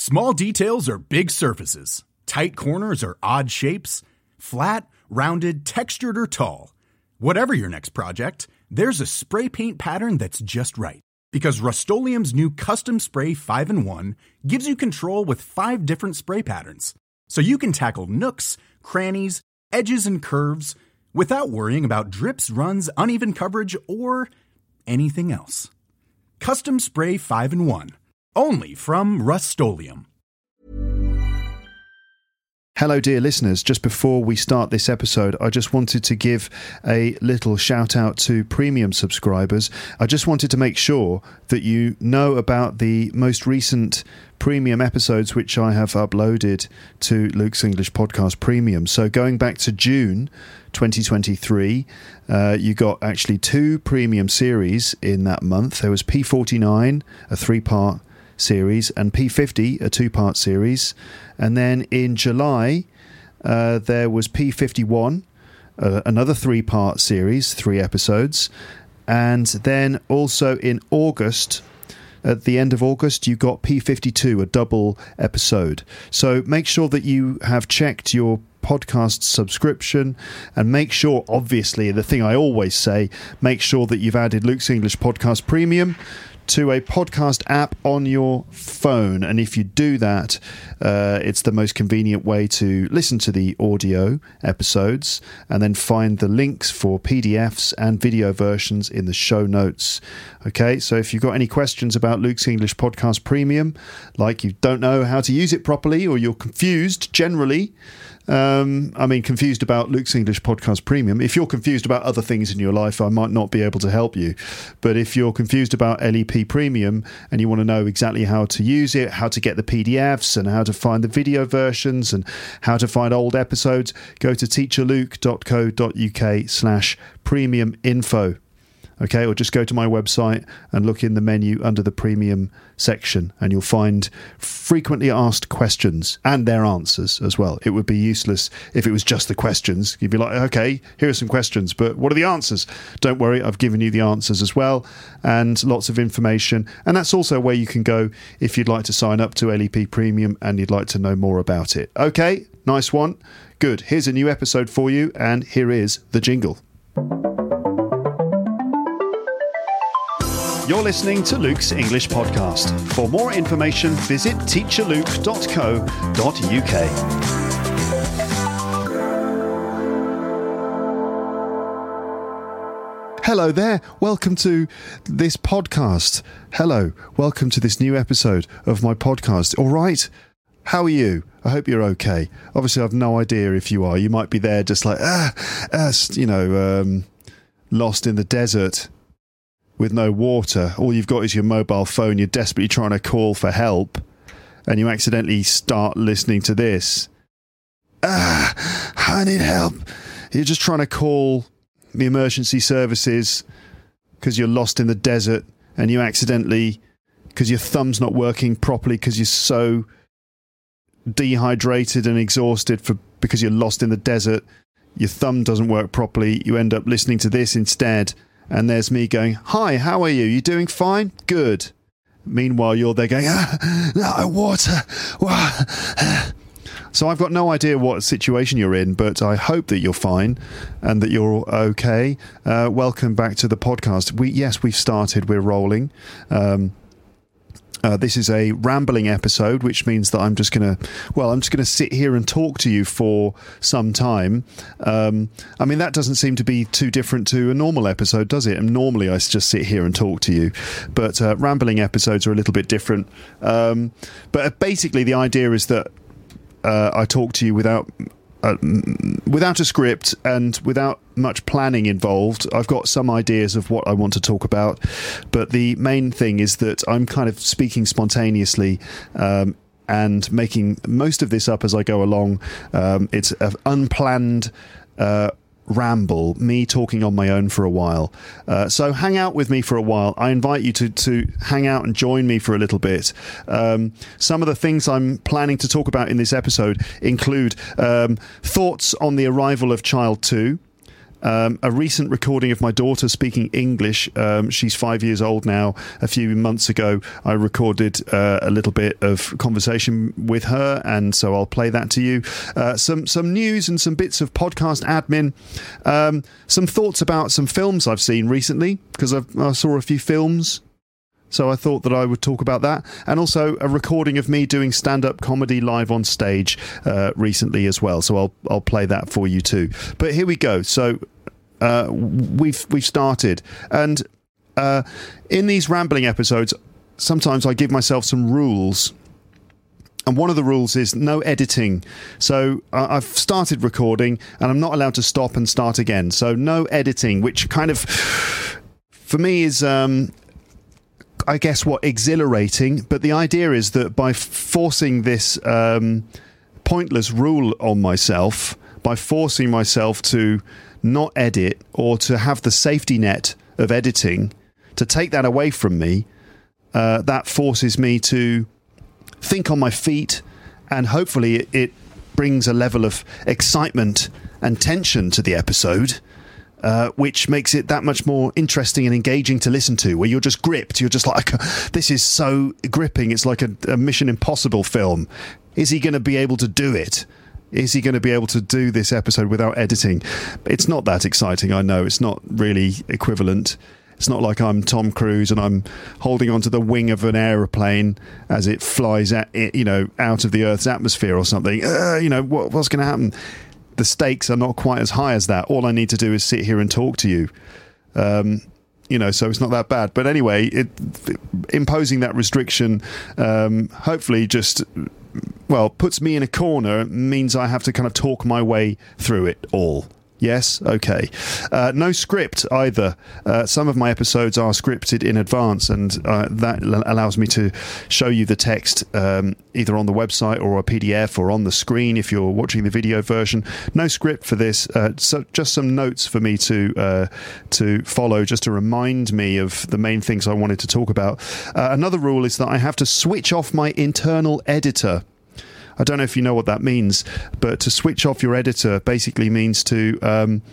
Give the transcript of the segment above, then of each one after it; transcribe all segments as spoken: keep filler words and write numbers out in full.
Small details are big surfaces. Tight corners are odd shapes. Flat, rounded, textured, or tall. Whatever your next project, there's a spray paint pattern that's just right. Because Rust-Oleum's new Custom Spray five in one gives you control with five different spray patterns. So you can tackle nooks, crannies, edges, and curves without worrying about drips, runs, uneven coverage, or anything else. Custom Spray five in one. Only from Rust-Oleum. Hello, dear listeners. Just before we start this episode, I just wanted to give a little shout out to premium subscribers. I just wanted to make sure that you know about the most recent premium episodes which I have uploaded to Luke's English Podcast Premium. So going back to June twenty twenty-three, uh, you got actually two premium series in that month. There was P forty-nine, a three-part series, and P fifty, a two-part series. And then in July, uh, there was P fifty-one, uh, another three-part series, three episodes. And then also in August, at the end of August, you got P fifty-two, a double episode. So make sure that you have checked your podcast subscription, and make sure, obviously, the thing I always say, make sure that you've added Luke's English Podcast Premium to a podcast app on your phone. And if you do that, uh, it's the most convenient way to listen to the audio episodes, and then find the links for P D Fs and video versions in the show notes. Okay, so if you've got any questions about Luke's English Podcast Premium, like you don't know how to use it properly, or you're confused generally, Um, I mean, confused about Luke's English Podcast Premium. If you're confused about other things in your life, I might not be able to help you. But if you're confused about L E P Premium and you want to know exactly how to use it, how to get the P D Fs and how to find the video versions and how to find old episodes, go to teacherluke.co.uk slash premium info. Okay, or just go to my website and look in the menu under the premium section, and you'll find frequently asked questions and their answers as well. It would be useless if it was just the questions. You'd be like, okay, here are some questions, but what are the answers? Don't worry, I've given you the answers as well, and lots of information. And that's also where you can go if you'd like to sign up to L E P Premium and you'd like to know more about it. Okay, nice one. Good. Here's a new episode for you, and here is the jingle. You're listening to Luke's English Podcast. For more information, visit teacher luke dot co dot uk. Hello there. Welcome to this podcast. Hello. Welcome to this new episode of my podcast. All right. How are you? I hope you're okay. Obviously, I've no idea if you are. You might be there just like, ah, ah you know, um, lost in the desert with no water. All you've got is your mobile phone. You're desperately trying to call for help, and you accidentally start listening to this. Ah, I need help. You're just trying to call the emergency services because you're lost in the desert, and you accidentally, because your thumb's not working properly because you're so dehydrated and exhausted for because you're lost in the desert, your thumb doesn't work properly. You end up listening to this instead. And there's me going, hi, how are you? You doing fine? Good. Meanwhile, you're there going, ah, no, water. So I've got no idea what situation you're in, but I hope that you're fine and that you're okay. Uh, welcome back to the podcast. We Yes, we've started. We're rolling. Um, Uh, this is a rambling episode, which means that I'm just going to, well, I'm just going to sit here and talk to you for some time. Um, I mean, that doesn't seem to be too different to a normal episode, does it? And normally I just sit here and talk to you, but uh, rambling episodes are a little bit different. Um, but basically the idea is that uh, I talk to you without... Uh, without a script and without much planning involved. I've got some ideas of what I want to talk about, but the main thing is that I'm kind of speaking spontaneously um, and making most of this up as I go along. Um, it's an unplanned uh, ramble, me talking on my own for a while. Uh, so hang out with me for a while. I invite you to, to hang out and join me for a little bit. Um, some of the things I'm planning to talk about in this episode include um, thoughts on the arrival of Child two, Um, a recent recording of my daughter speaking English. Um, she's five years old now. A few months ago, I recorded uh, a little bit of conversation with her, and so I'll play that to you. Uh, some some news and some bits of podcast admin. Um, some thoughts about some films I've seen recently, because I saw a few films. So I thought that I would talk about that. And also a recording of me doing stand-up comedy live on stage uh, recently as well. So I'll I'll play that for you too. But here we go. So uh, we've we've started. And uh, in these rambling episodes, sometimes I give myself some rules. And one of the rules is no editing. So uh, I've started recording and I'm not allowed to stop and start again. So no editing, which kind of, for me, is... Um, I guess what exhilarating, but the idea is that by forcing this um, pointless rule on myself, by forcing myself to not edit or to have the safety net of editing, to take that away from me, uh, that forces me to think on my feet, and hopefully it, it brings a level of excitement and tension to the episode. Uh, which makes it that much more interesting and engaging to listen to, where you're just gripped. You're just like, this is so gripping. It's like a, a Mission Impossible film. Is he going to be able to do it? Is he going to be able to do this episode without editing? It's not that exciting, I know. It's not really equivalent. It's not like I'm Tom Cruise and I'm holding onto the wing of an aeroplane as it flies at, you know, out of the Earth's atmosphere or something. Uh, you know, what, what's going to happen? The stakes are not quite as high as that. All I need to do is sit here and talk to you. Um, you know, so it's not that bad. But anyway, it, imposing that restriction um, hopefully just, well, puts me in a corner, means I have to kind of talk my way through it all. Yes? Okay. Uh, no script either. Uh, some of my episodes are scripted in advance, and uh, that l- allows me to show you the text um, either on the website or a P D F or on the screen if you're watching the video version. No script for this. Uh, so just some notes for me to uh, to follow, just to remind me of the main things I wanted to talk about. Uh, another rule is that I have to switch off my internal editor. I don't know if you know what that means, but to switch off your editor basically means to um,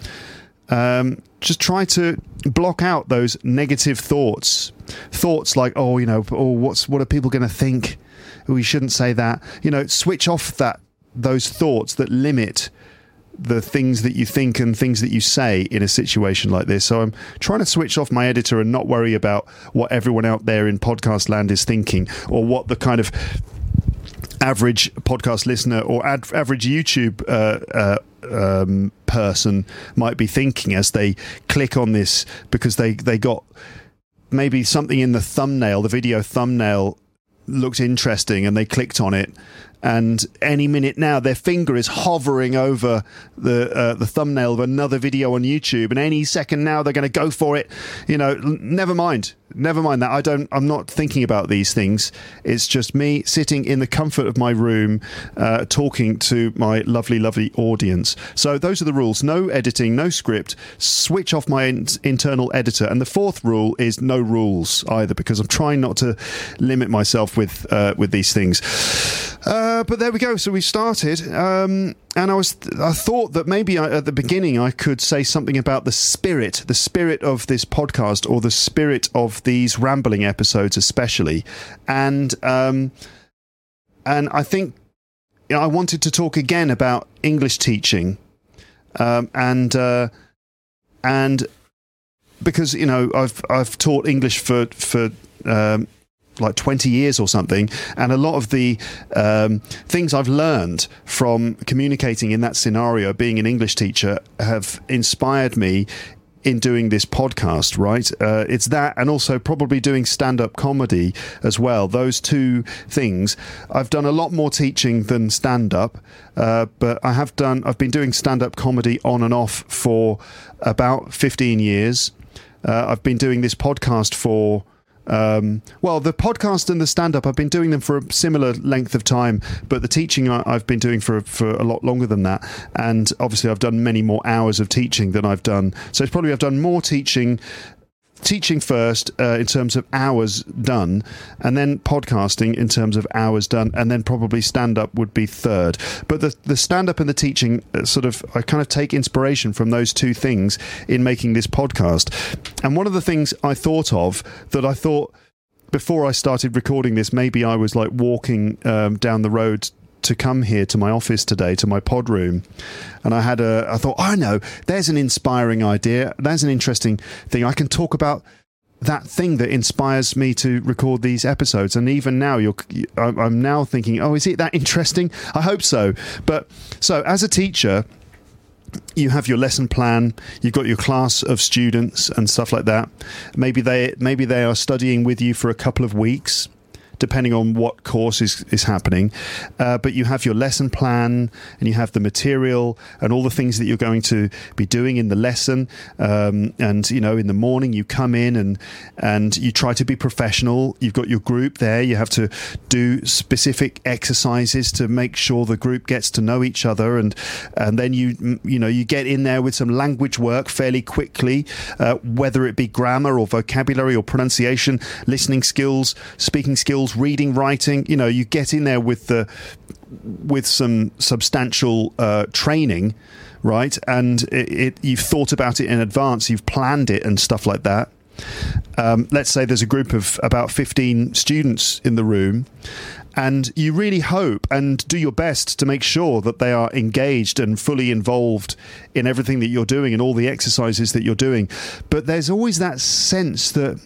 um, just try to block out those negative thoughts. Thoughts like, oh, you know, oh, what's what are people going to think? We shouldn't say that. You know, switch off that those thoughts that limit the things that you think and things that you say in a situation like this. So I'm trying to switch off my editor and not worry about what everyone out there in podcast land is thinking, or what the kind of average podcast listener or ad- average YouTube uh, uh, um, person might be thinking as they click on this, because they, they got maybe something in the thumbnail, the video thumbnail looked interesting and they clicked on it, and any minute now their finger is hovering over the uh, the thumbnail of another video on YouTube, and any second now they're going to go for it. You know, never mind. Never mind that. I don't, I'm not thinking about these things. It's just me sitting in the comfort of my room, uh, talking to my lovely, lovely audience. So those are the rules. No editing, no script, switch off my in- internal editor. And the fourth rule is no rules either, because I'm trying not to limit myself with, uh, with these things. Uh, but there we go. So we started, um, and I was, I thought that maybe I, at the beginning I could say something about the spirit, the spirit of this podcast, or the spirit of these rambling episodes, especially. And um, and I think, you know, I wanted to talk again about English teaching, um, and uh, and because, you know, I've I've taught English for for. Um, like twenty years or something, and a lot of the um, things I've learned from communicating in that scenario, being an English teacher, have inspired me in doing this podcast, right? Uh, it's that, and also probably doing stand-up comedy as well. Those two things. I've done a lot more teaching than stand-up, uh, but I have done, I've been doing stand-up comedy on and off for about fifteen years. Uh, I've been doing this podcast for Um, well, the podcast and the stand-up, I've been doing them for a similar length of time, but the teaching I, I've been doing for for a lot longer than that. And obviously I've done many more hours of teaching than I've done. So it's probably I've done more teaching teaching first uh, in terms of hours done, and then podcasting in terms of hours done, and then probably stand-up would be third. But the, the stand-up and the teaching, uh, sort of, I kind of take inspiration from those two things in making this podcast. And one of the things I thought of that I thought before I started recording this, maybe I was like walking um, down the road to come here to my office today, to my pod room, and I had a I thought, oh no, there's an inspiring idea, there's an interesting thing, I can talk about that thing that inspires me to record these episodes. And even now you're I'm now thinking, oh, is it that interesting? I hope so. But so as a teacher, you have your lesson plan, you've got your class of students and stuff like that. Maybe they maybe they are studying with you for a couple of weeks, depending on what course is, is happening. Uh, but you have your lesson plan, and you have the material and all the things that you're going to be doing in the lesson. Um, and, you know, in the morning you come in and, and you try to be professional. You've got your group there. You have to do specific exercises to make sure the group gets to know each other. And, and then you, you know, you get in there with some language work fairly quickly, uh, whether it be grammar or vocabulary or pronunciation, listening skills, speaking skills, reading, writing. You know, you get in there with the with some substantial uh, training, right? And it, it, you've thought about it in advance, you've planned it and stuff like that. Um, let's say there's a group of about fifteen students in the room, and you really hope and do your best to make sure that they are engaged and fully involved in everything that you're doing and all the exercises that you're doing. But there's always that sense that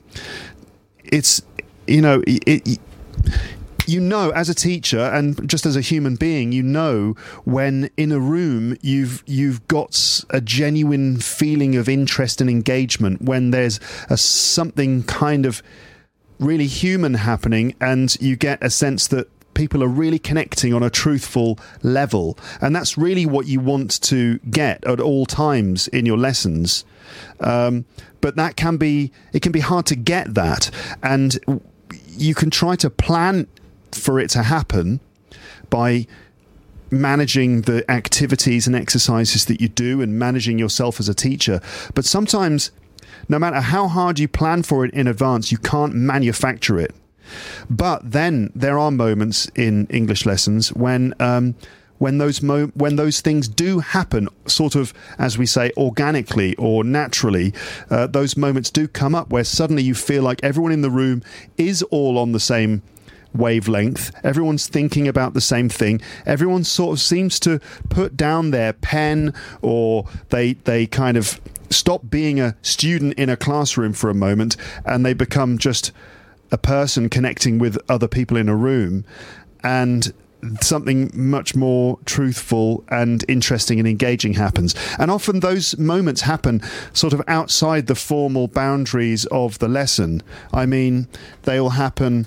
it's, you know, it, it you know, as a teacher and just as a human being, you know when in a room you've you've got a genuine feeling of interest and engagement, when there's a something kind of really human happening, and you get a sense that people are really connecting on a truthful level. And that's really what you want to get at all times in your lessons. Um, but that can be, it can be hard to get that. And you can try to plan for it to happen by managing the activities and exercises that you do and managing yourself as a teacher. But sometimes, no matter how hard you plan for it in advance, you can't manufacture it. But then there are moments in English lessons when um, when those mo- when those things do happen, sort of, as we say, organically or naturally. Uh, those moments do come up where suddenly you feel like everyone in the room is all on the same wavelength. Everyone's thinking about the same thing. Everyone sort of seems to put down their pen, or they they kind of stop being a student in a classroom for a moment, and they become just a person connecting with other people in a room, and something much more truthful and interesting and engaging happens. And often those moments happen sort of outside the formal boundaries of the lesson. I mean, they will happen,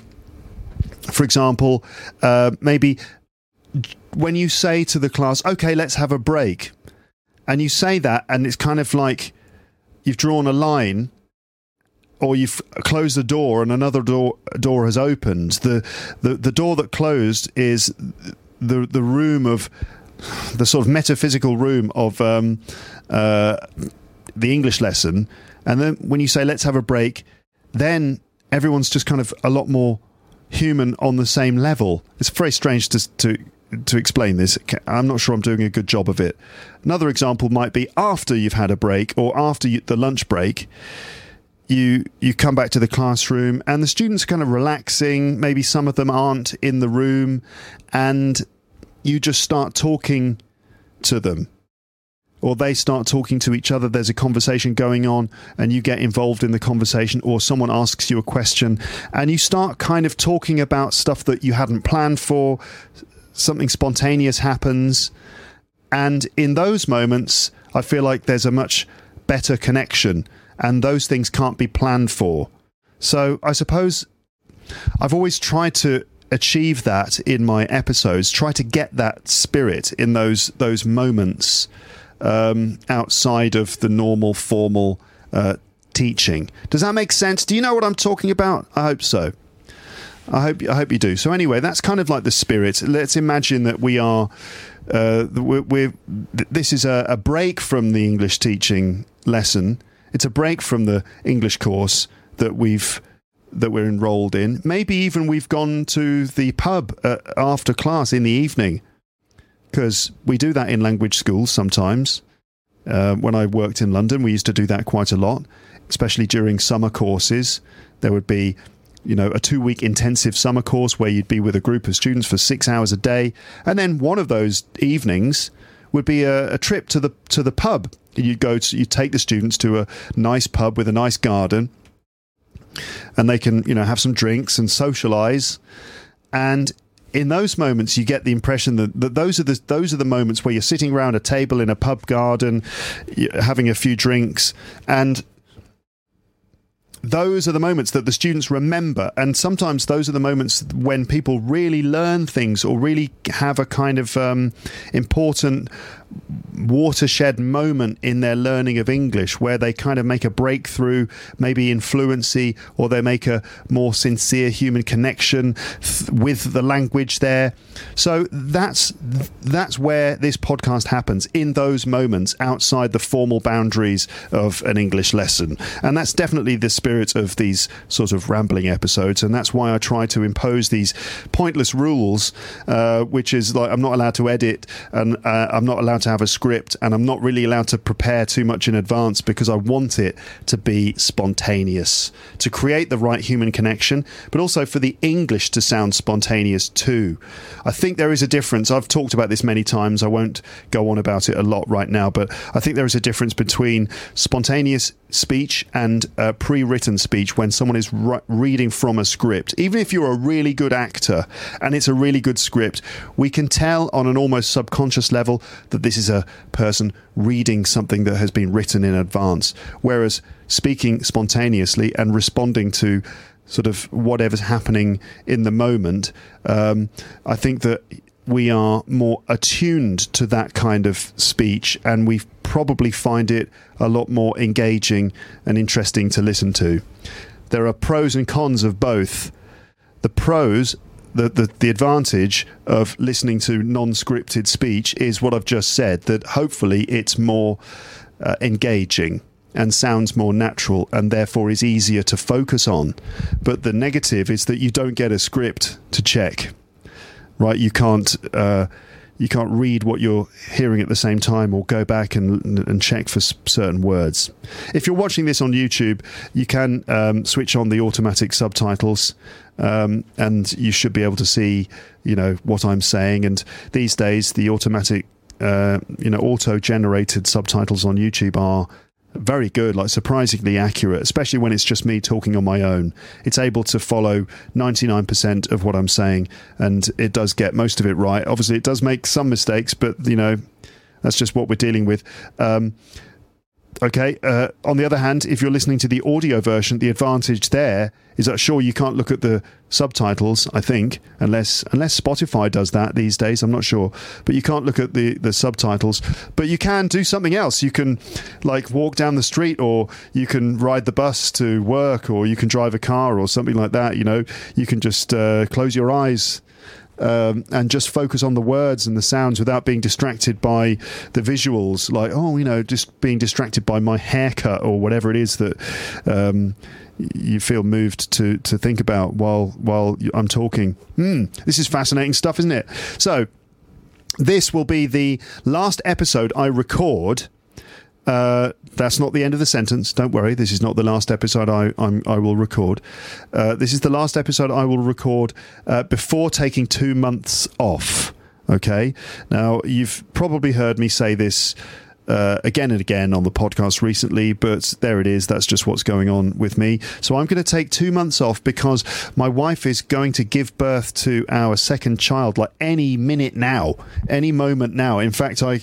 for example, uh, maybe when you say to the class, okay, let's have a break, and you say that, and it's kind of like you've drawn a line, or you've closed the door and another door door has opened. The, the the door that closed is the the room of the sort of metaphysical room of um, uh, the English lesson. And then when you say let's have a break, then everyone's just kind of a lot more human on the same level. It's very strange to to to explain this. I'm not sure I'm doing a good job of it. Another example might be after you've had a break, or after you, the lunch break. You you come back to the classroom and the students are kind of relaxing. Maybe some of them aren't in the room, and you just start talking to them, or they start talking to each other. There's a conversation going on and you get involved in the conversation, or someone asks you a question and you start kind of talking about stuff that you hadn't planned for. Something spontaneous happens, and in those moments I feel like there's a much better connection. And those things can't be planned for. So I suppose I've always tried to achieve that in my episodes, try to get that spirit in those those moments um, outside of the normal formal uh, teaching. Does that make sense? Do you know what I'm talking about? I hope so. I hope I hope you do. So anyway, that's kind of like the spirit. Let's imagine that we are uh, we're, we're this is a, a break from the English teaching lesson. It's a break from the English course that we've that we're enrolled in. Maybe even we've gone to the pub uh, after class in the evening, because we do that in language schools sometimes. Uh, when I worked in London, we used to do that quite a lot, especially during summer courses. There would be, you know, a two-week intensive summer course where you'd be with a group of students for six hours a day, and then one of those evenings would be a, a trip to the to the pub. You'd go to, you take the students to a nice pub with a nice garden, and they can, you know, have some drinks and socialise. And in those moments, you get the impression that, that those are the those are the moments where you're sitting around a table in a pub garden, having a few drinks, and those are the moments that the students remember. And sometimes those are the moments when people really learn things or really have a kind of um, important watershed moment in their learning of English, where they kind of make a breakthrough, maybe in fluency, or they make a more sincere human connection th- with the language there. So that's that's where this podcast happens, in those moments outside the formal boundaries of an English lesson. And that's definitely the spirit of these sort of rambling episodes, and that's why I try to impose these pointless rules, uh, which is like I'm not allowed to edit, and uh, I'm not allowed to have a script, and I'm not really allowed to prepare too much in advance, because I want it to be spontaneous, to create the right human connection, but also for the English to sound spontaneous too. I think there is a difference. I've talked about this many times. I won't go on about it a lot right now, but I think there is a difference between spontaneous speech and uh, pre-written speech when someone is re- reading from a script. Even if you're a really good actor and it's a really good script, we can tell on an almost subconscious level that this is a person reading something that has been written in advance, whereas speaking spontaneously and responding to sort of whatever's happening in the moment, um, I think that we are more attuned to that kind of speech, and we probably find it a lot more engaging and interesting to listen to. There are pros and cons of both. The pros, the, the, the advantage of listening to non-scripted speech is what I've just said, that hopefully it's more uh, engaging and sounds more natural, and therefore is easier to focus on. But the negative is that you don't get a script to check. Right, you can't uh, you can't read what you're hearing at the same time, or go back and and check for certain words. If you're watching this on YouTube, you can um, switch on the automatic subtitles, um, and you should be able to see, you know, what I'm saying. And these days, the automatic, uh, you know, auto-generated subtitles on YouTube are very good, like surprisingly accurate, especially when it's just me talking on my own. It's able to follow ninety-nine percent of what I'm saying, and it does get most of it right. Obviously, it does make some mistakes, but, you know, that's just what we're dealing with. Um, okay, uh, on the other hand, if you're listening to the audio version, the advantage there is that, sure, you can't look at the subtitles, I think, unless unless Spotify does that these days, I'm not sure, but you can't look at the, the subtitles, but you can do something else. You can, like, walk down the street, or you can ride the bus to work, or you can drive a car or something like that. You know, you can just uh, close your eyes Um, and just focus on the words and the sounds without being distracted by the visuals, like, oh, you know, just being distracted by my haircut or whatever it is that um, you feel moved to to think about while while I'm talking. Hmm, this is fascinating stuff, isn't it? So this will be the last episode I record. Uh, that's not the end of the sentence. Don't worry. This is not the last episode I I'm, I will record. Uh, this is the last episode I will record uh, before taking two months off. Okay. Now, you've probably heard me say this uh, again and again on the podcast recently, but there it is. That's just what's going on with me. So I'm going to take two months off because my wife is going to give birth to our second child, like any minute now, any moment now. In fact, I...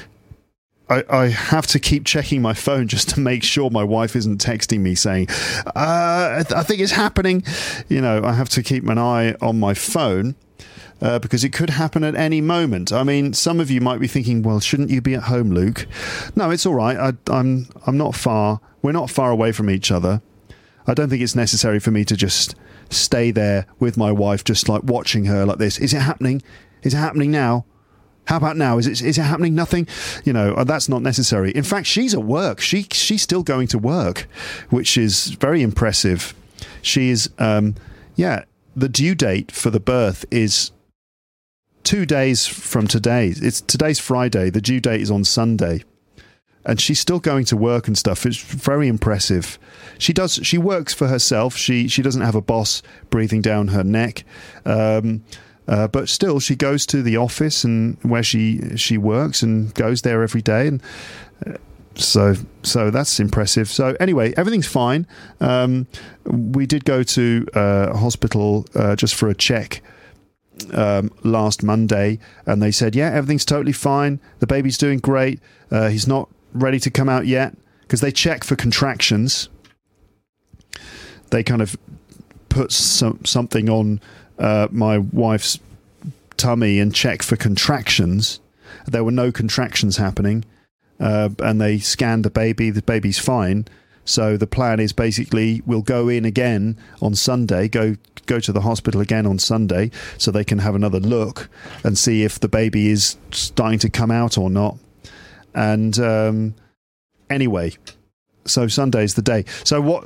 I, I have to keep checking my phone just to make sure my wife isn't texting me saying, uh, I, th- I think it's happening. You know, I have to keep an eye on my phone uh, because it could happen at any moment. I mean, some of you might be thinking, well, shouldn't you be at home, Luke? No, it's all right. I, I'm, I'm not far. We're not far away from each other. I don't think it's necessary for me to just stay there with my wife, just like watching her like this. Is it happening? Is it happening now? How about now? Is it is it happening? Nothing? You know, uh, that's not necessary. In fact, she's at work. She she's still going to work, which is very impressive. She is, um, yeah, the due date for the birth is two days from today. It's today's Friday. The due date is on Sunday. And she's still going to work and stuff. It's very impressive. She does. She works for herself. She she doesn't have a boss breathing down her neck. Um Uh, but still, she goes to the office and where she she works and goes there every day, and uh, so so that's impressive. So anyway, everything's fine. Um, we did go to uh, a hospital uh, just for a check um, last Monday, and they said, yeah, everything's totally fine. The baby's doing great. Uh, he's not ready to come out yet because they check for contractions. They kind of put some, something on Uh, my wife's tummy and check for contractions. There were no contractions happening, uh, and they scanned the baby. The baby's fine. So the plan is basically we'll go in again on Sunday, go go to the hospital again on Sunday, so they can have another look and see if the baby is starting to come out or not. And um, anyway, so Sunday's the day. So what?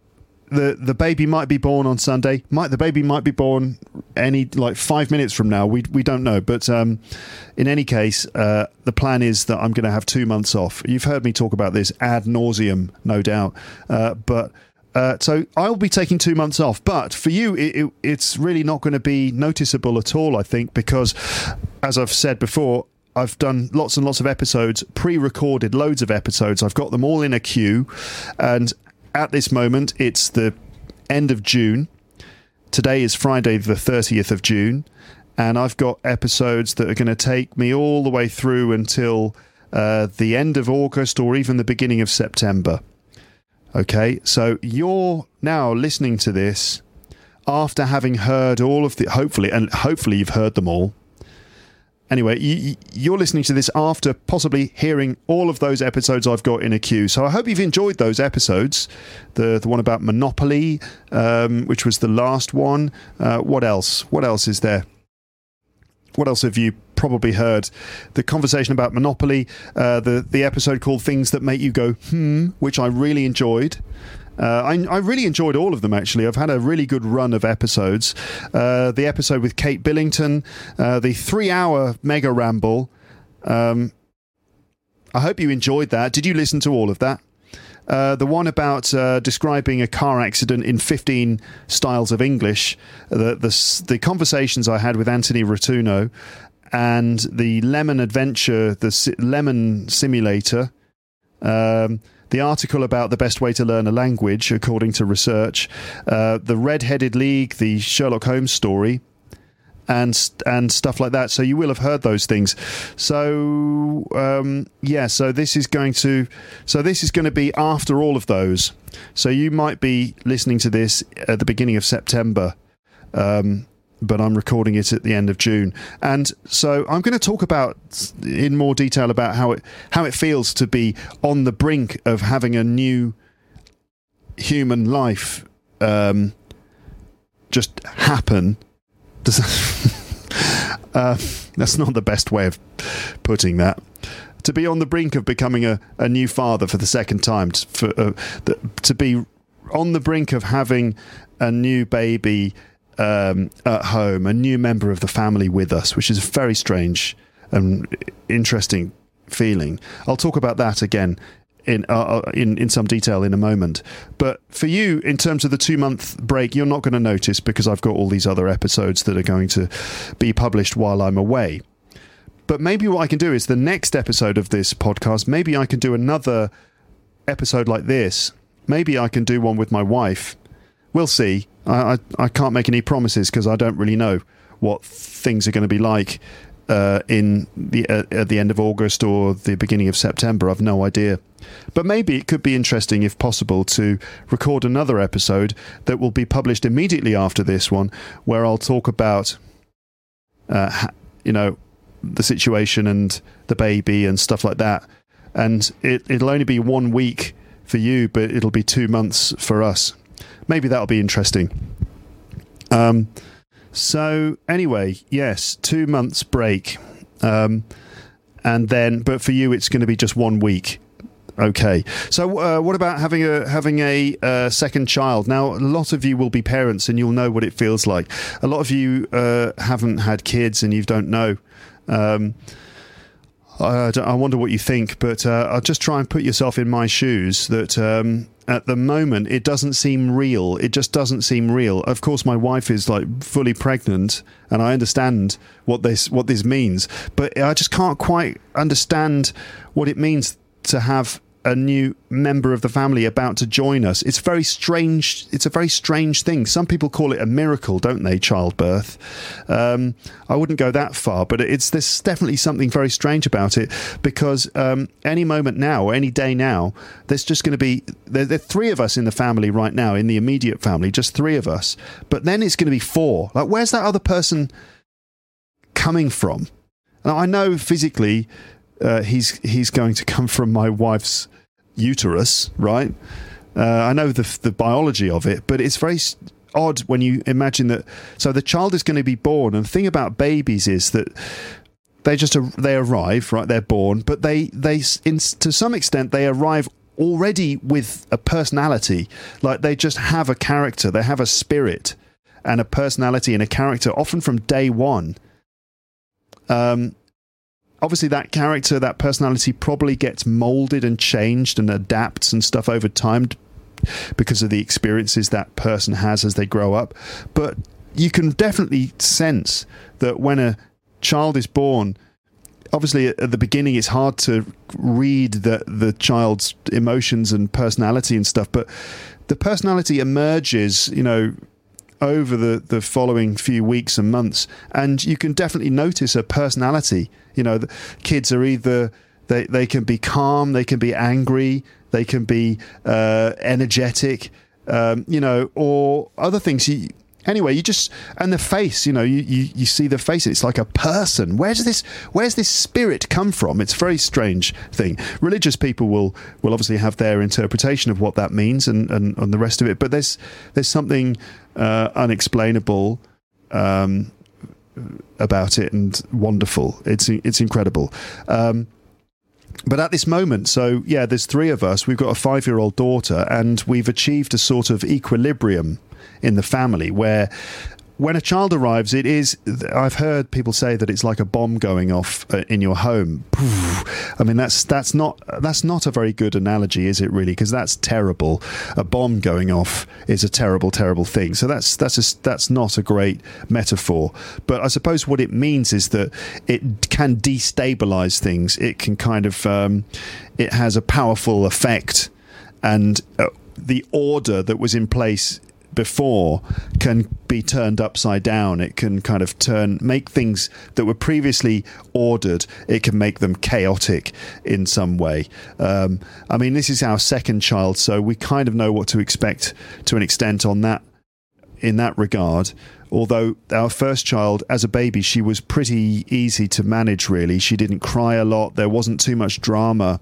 The the baby might be born on Sunday. Might the baby might be born any like five minutes from now. We we don't know. But um, in any case, uh, the plan is that I'm going to have two months off. You've heard me talk about this ad nauseum, no doubt. Uh, but uh, so I'll be taking two months off. But for you, it, it, it's really not going to be noticeable at all, I think, because as I've said before, I've done lots and lots of episodes, pre-recorded loads of episodes. I've got them all in a queue, and at this moment, it's the end of June. Today is Friday, the thirtieth of June, and I've got episodes that are going to take me all the way through until uh, the end of August or even the beginning of September. Okay, so you're now listening to this after having heard all of the, hopefully, and hopefully you've heard them all. Anyway, you, you're listening to this after possibly hearing all of those episodes I've got in a queue. So I hope you've enjoyed those episodes. The the one about Monopoly, um, which was the last one. Uh, what else? What else is there? What else have you probably heard? The conversation about Monopoly, uh, the, the episode called Things That Make You Go, hmm, which I really enjoyed. Uh, I, I really enjoyed all of them, actually. I've had a really good run of episodes. Uh, the episode with Kate Billington, uh, the three-hour mega ramble. Um, I hope you enjoyed that. Did you listen to all of that? Uh, the one about uh, describing a car accident in fifteen styles of English. The, the, the conversations I had with Anthony Rotuno, and the Lemon Adventure, the si- Lemon Simulator. Um... The article about the best way to learn a language, according to research, uh, the Red-Headed League, the Sherlock Holmes story, and and stuff like that. So you will have heard those things. So um, yeah, so this is going to so this is going to be after all of those. So you might be listening to this at the beginning of September. Um, but I'm recording it at the end of June. And so I'm going to talk about in more detail about how it how it feels to be on the brink of having a new human life um, just happen. Does that, uh, that's not the best way of putting that. To be on the brink of becoming a, a new father for the second time, to, for, uh, the, to be on the brink of having a new baby Um, at home, a new member of the family with us, which is a very strange and interesting feeling. I'll talk about that again in uh, in in some detail in a moment. But for you, in terms of the two month break, you're not going to notice because I've got all these other episodes that are going to be published while I'm away. But maybe what I can do is the next episode of this podcast, maybe I can do another episode like this. Maybe I can do one with my wife. We'll see. I, I, I can't make any promises because I don't really know what things are going to be like uh, in the uh, at the end of August or the beginning of September. I've no idea. But maybe it could be interesting, if possible, to record another episode that will be published immediately after this one, where I'll talk about, uh, you know, the situation and the baby and stuff like that. And it, it'll only be one week for you, but it'll be two months for us. Maybe that'll be interesting. Um, so anyway, yes, two months break. Um, and then, but for you, it's going to be just one week. Okay. So, uh, what about having a having a uh, second child? Now, a lot of you will be parents, and you'll know what it feels like. A lot of you uh, haven't had kids, and you don't know. Um, I, I wonder what you think, but uh, I'll just try and put yourself in my shoes. That um, at the moment, it doesn't seem real. It just doesn't seem real. Of course, my wife is like fully pregnant, and I understand what this what this means, but I just can't quite understand what it means to have a new member of the family about to join us. It's very strange. It's a very strange thing. Some people call it a miracle, don't they? Childbirth. Um, I wouldn't go that far, but it's there's definitely something very strange about it, because um, any moment now, or any day now, there's just going to be there, there are three of us in the family right now, in the immediate family, just three of us. But then it's going to be four. Like, where's that other person coming from? Now, I know physically uh, he's he's going to come from my wife's uterus, right? Uh, I know the the biology of it, but it's very odd when you imagine that. So the child is going to be born, and the thing about babies is that they just they arrive, right? They're born, but they they in, to some extent they arrive already with a personality. Like, they just have a character, they have a spirit and a personality and a character, often from day one. Um. Obviously, that character, that personality probably gets molded and changed and adapts and stuff over time because of the experiences that person has as they grow up. But you can definitely sense that when a child is born, obviously at the beginning it's hard to read the, the child's emotions and personality and stuff, but the personality emerges, you know, over the, the following few weeks and months, and you can definitely notice a personality. You know, the kids are either they, they can be calm, they can be angry, they can be uh, energetic, um, you know, or other things. You, anyway, you just and the face, you know, you, you, you see the face. It's like a person. Where's this? Where's this spirit come from? It's a very strange thing. Religious people will will obviously have their interpretation of what that means and, and, and the rest of it. But there's there's something uh, unexplainable um, about it and wonderful. It's it's incredible. Um, But at this moment, so yeah, there's three of us. We've got a five-year-old daughter, and we've achieved a sort of equilibrium in the family where when a child arrives, it is, I've heard people say that it's like a bomb going off in your home. I mean, that's that's not that's not a very good analogy, is it really? Because that's terrible. A bomb going off is a terrible, terrible thing. So that's that's a, that's not a great metaphor. But I suppose what it means is that it can destabilize things. It can kind of um, it has a powerful effect, and uh, the order that was in place before can be turned upside down. It can kind of turn, make things that were previously ordered, it can make them chaotic in some way. Um, I mean, this is our second child, so we kind of know what to expect to an extent on that, in that regard. Although our first child, as a baby, she was pretty easy to manage, really. She didn't cry a lot. There wasn't too much drama.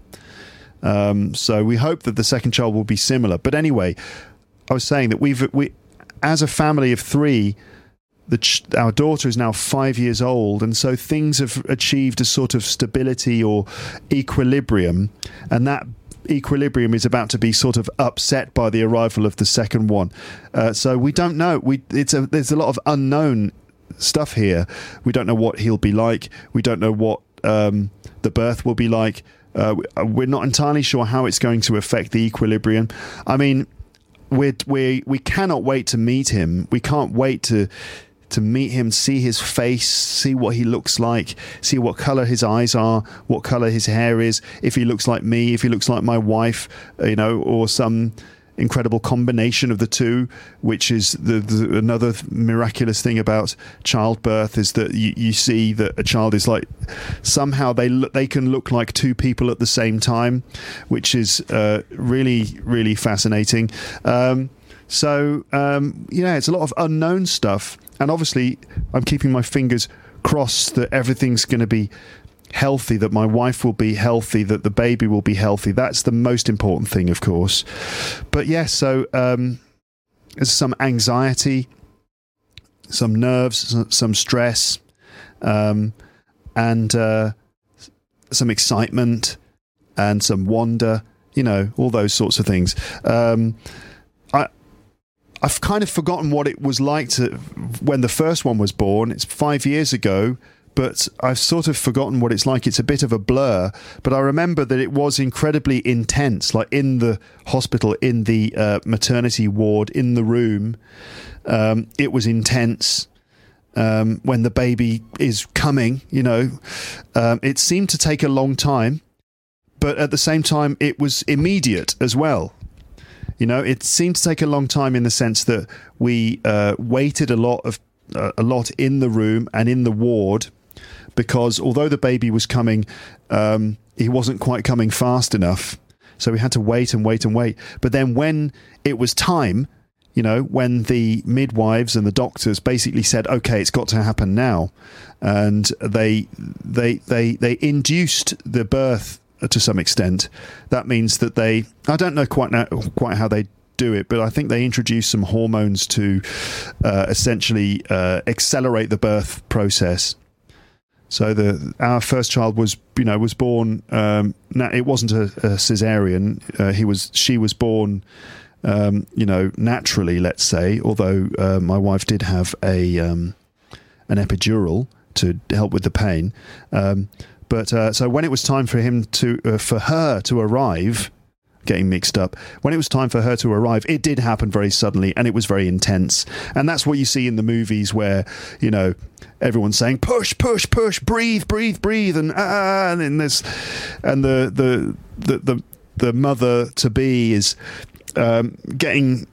Um, so we hope that the second child will be similar. But anyway, I was saying that we've, we, as a family of three, the ch- our daughter is now five years old, and so things have achieved a sort of stability or equilibrium, and that equilibrium is about to be sort of upset by the arrival of the second one. Uh, so we don't know. We it's a there's a lot of unknown stuff here. We don't know what he'll be like. We don't know what um, the birth will be like. Uh, we're not entirely sure how it's going to affect the equilibrium. I mean, we we we cannot wait to meet him. We can't wait to to meet him, see his face, see what he looks like, see what colour his eyes are, what colour his hair is, if he looks like me, if he looks like my wife, you know, or some incredible combination of the two, which is the, the another miraculous thing about childbirth, is that you, you see that a child is like, somehow they look, they can look like two people at the same time, which is uh, really, really fascinating. Um, so, um, yeah, it's a lot of unknown stuff. And obviously, I'm keeping my fingers crossed that everything's going to be healthy, that my wife will be healthy, that the baby will be healthy. That's the most important thing, of course. But yes, yeah, so um, there's some anxiety, some nerves, some stress. Um, and uh, some excitement and some wonder, you know, all those sorts of things. Um, I, I've kind of forgotten what it was like to when the first one was born. It's five years ago, but I've sort of forgotten what it's like. It's a bit of a blur, but I remember that it was incredibly intense, like in the hospital, in the uh, maternity ward, in the room. Um, it was intense. Um, when the baby is coming, you know, um, it seemed to take a long time, but at the same time, it was immediate as well. You know, it seemed to take a long time in the sense that we uh, waited a lot of uh, a lot in the room and in the ward, because although the baby was coming, um, he wasn't quite coming fast enough, so we had to wait and wait and wait. But then when it was time, you know, when the midwives and the doctors basically said, "Okay, it's got to happen now," and they they they they induced the birth to some extent. That means that they, I don't know quite now, quite how they do it, but I think they introduce some hormones to uh, essentially uh, accelerate the birth process. So the our first child was, you know, was born. Um, it wasn't a, a cesarean. Uh, he was. She was born. Um, you know, naturally, let's say, although uh, my wife did have a um, an epidural to help with the pain. Um, but uh, so when it was time for him to, uh, for her to arrive, getting mixed up, when it was time for her to arrive, it did happen very suddenly and it was very intense. And that's what you see in the movies where, you know, everyone's saying, push, push, push, breathe, breathe, breathe. And, ah, and then there's, and the, the, the, the, the mother to be is, Um, getting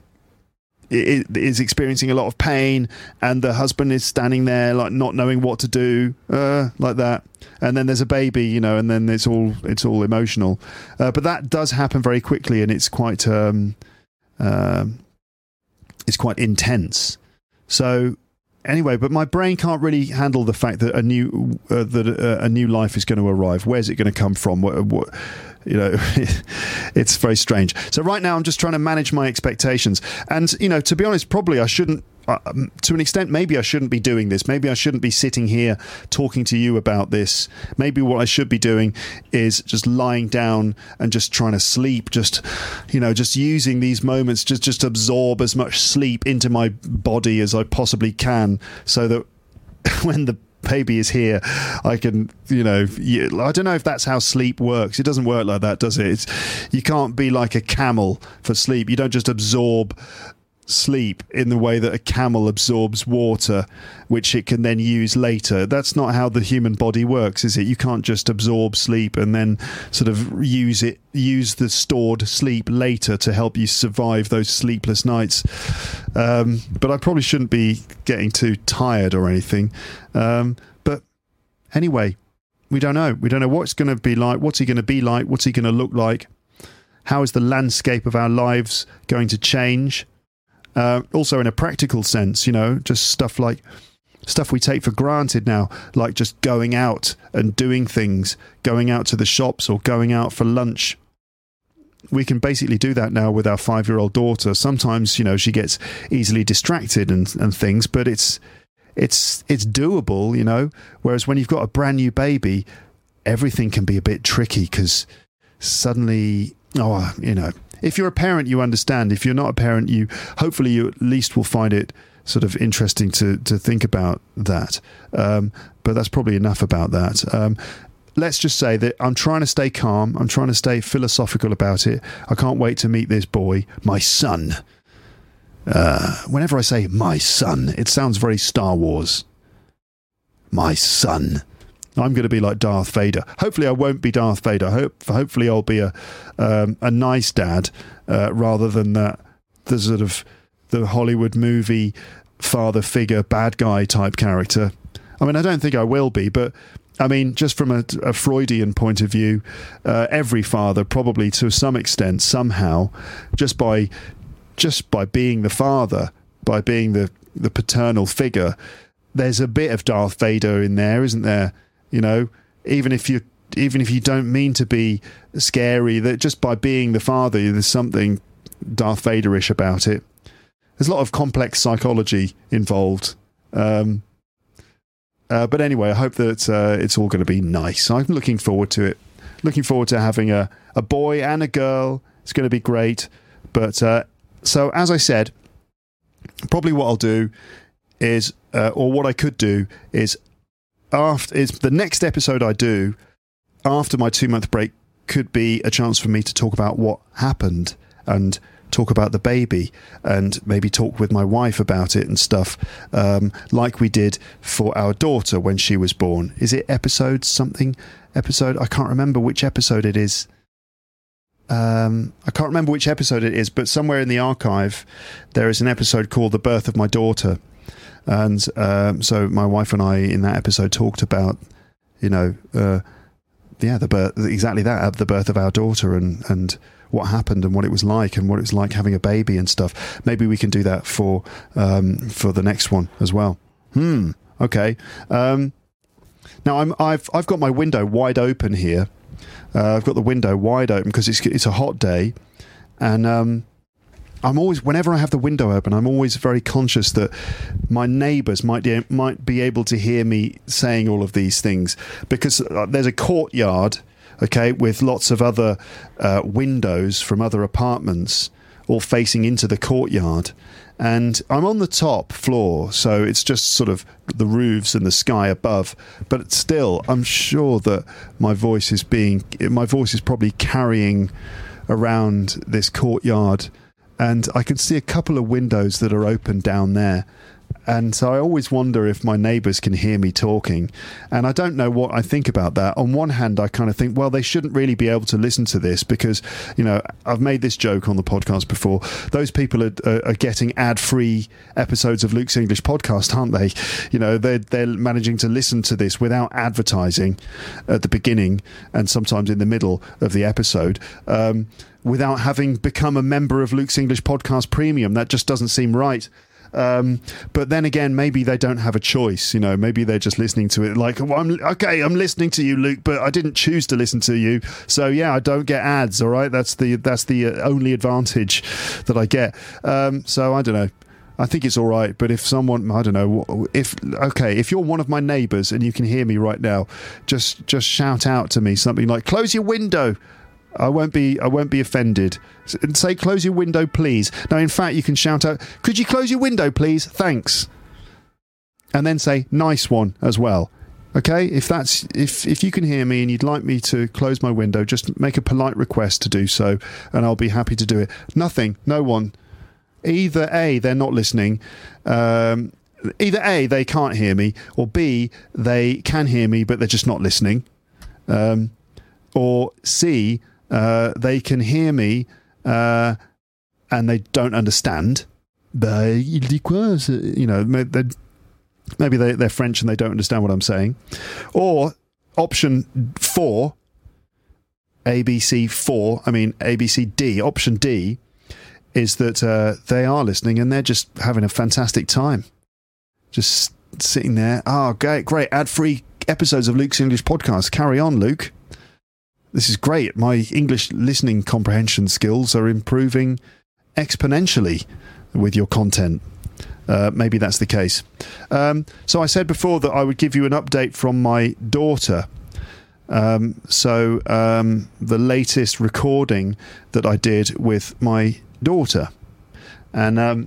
is experiencing a lot of pain, and the husband is standing there like not knowing what to do, uh, like that. And then there's a baby, you know, and then it's all it's all emotional. Uh, but that does happen very quickly, and it's quite um, uh, it's quite intense. So anyway, but my brain can't really handle the fact that a new uh, that a, a new life is going to arrive. Where's it going to come from? What, what You know, it's very strange. So right now I'm just trying to manage my expectations. And, you know, to be honest, probably I shouldn't, uh, to an extent, maybe I shouldn't be doing this. Maybe I shouldn't be sitting here talking to you about this. Maybe what I should be doing is just lying down and just trying to sleep, just, you know, just using these moments, just, just absorb as much sleep into my body as I possibly can, so that when the baby is here, I can, you know, you, I don't know if that's how sleep works. It doesn't work like that, does it? It's, you can't be like a camel for sleep. You don't just absorb sleep in the way that a camel absorbs water, which it can then use later. That's not how the human body works, is it? You can't just absorb sleep and then sort of use it, use the stored sleep later to help you survive those sleepless nights. Um, but I probably shouldn't be getting too tired or anything. Um, but anyway, we don't know. We don't know what it's going to be like. What's he going to be like? What's he going to look like? How is the landscape of our lives going to change? Uh, also in a practical sense, you know, just stuff like stuff we take for granted now, like just going out and doing things, going out to the shops or going out for lunch. We can basically do that now with our five-year-old daughter. Sometimes, you know, she gets easily distracted and, and things, but it's it's it's doable, you know. Whereas when you've got a brand new baby, everything can be a bit tricky because suddenly, oh, you know. If you're a parent, you understand. If you're not a parent, you hopefully you at least will find it sort of interesting to to think about that. Um, but that's probably enough about that. Um, let's just say that I'm trying to stay calm. I'm trying to stay philosophical about it. I can't wait to meet this boy, my son. Uh, whenever I say my son, it sounds very Star Wars. My son. I'm going to be like Darth Vader. Hopefully I won't be Darth Vader. Hope, hopefully I'll be a um, a nice dad uh, rather than that the sort of the Hollywood movie father figure, bad guy type character. I mean, I don't think I will be, but I mean, just from a, a Freudian point of view, uh, every father probably to some extent, somehow, just by just by being the father, by being the, the paternal figure, there's a bit of Darth Vader in there, isn't there? You know, even if you even if you don't mean to be scary, that just by being the father, there's something Darth Vader-ish about it. There's a lot of complex psychology involved. Um, Uh, but anyway, I hope that uh, it's all going to be nice. I'm looking forward to it. Looking forward to having a, a boy and a girl. It's going to be great. But uh, so, as I said, probably what I'll do is, uh, or what I could do is, after is the next episode I do after my two month break could be a chance for me to talk about what happened and talk about the baby and maybe talk with my wife about it and stuff, um, like we did for our daughter when she was born. Is it episode something? Episode? I can't remember which episode it is. Um, I can't remember which episode it is, but somewhere in the archive there is an episode called The Birth of My Daughter. And um, so my wife and I in that episode talked about, you know, uh, yeah, the birth, exactly that, the birth of our daughter and, and what happened and what it was like and what it was like having a baby and stuff. Maybe we can do that for um, for the next one as well. Hmm. Okay. Um, now I'm I've I've got my window wide open here. Uh, I've got the window wide open because it's it's a hot day, and um, I'm always, whenever I have the window open, I'm always very conscious that my neighbours might be, might be able to hear me saying all of these things, because uh, there's a courtyard, okay, with lots of other uh, windows from other apartments all facing into the courtyard. And I'm on the top floor, so it's just sort of the roofs and the sky above. But still, I'm sure that my voice is being, my voice is probably carrying around this courtyard. And I can see a couple of windows that are open down there. And so I always wonder if my neighbours can hear me talking. And I don't know what I think about that. On one hand, I kind of think, well, they shouldn't really be able to listen to this because, you know, I've made this joke on the podcast before. Those people are, are, are getting ad-free episodes of Luke's English podcast, aren't they? You know, they're, they're managing to listen to this without advertising at the beginning and sometimes in the middle of the episode. Um, without having become a member of Luke's English Podcast Premium. That just doesn't seem right. Um, but then again, maybe they don't have a choice. You know, maybe they're just listening to it like, well, I'm, okay, I'm listening to you, Luke, but I didn't choose to listen to you. So yeah, I don't get ads. All right. That's the, that's the only advantage that I get. Um, so I don't know. I think it's all right. But if someone, I don't know, if, okay, if you're one of my neighbours and you can hear me right now, just, just shout out to me something like, close your window. I won't be I won't be offended. And say, close your window, please. Now, in fact, you can shout out, could you close your window, please? Thanks. And then say, nice one as well. Okay? If that's if if you can hear me and you'd like me to close my window, just make a polite request to do so, and I'll be happy to do it. Nothing. No one. Either A, they're not listening. Um, either A, they can't hear me, or B, they can hear me, but they're just not listening. Um, or C, Uh, they can hear me uh, and they don't understand. Bah, il dit quoi? You know, maybe they, they're French and they don't understand what I'm saying. Or option four, A B C four, I mean A B C D, option D, is that uh, they are listening and they're just having a fantastic time. Just sitting there. Oh, great, great. Ad-free episodes of Luke's English Podcast. Carry on, Luke. This is great. My English listening comprehension skills are improving exponentially with your content. Uh, maybe that's the case. Um, so I said before that I would give you an update from my daughter. Um, so um, the latest recording that I did with my daughter. And um,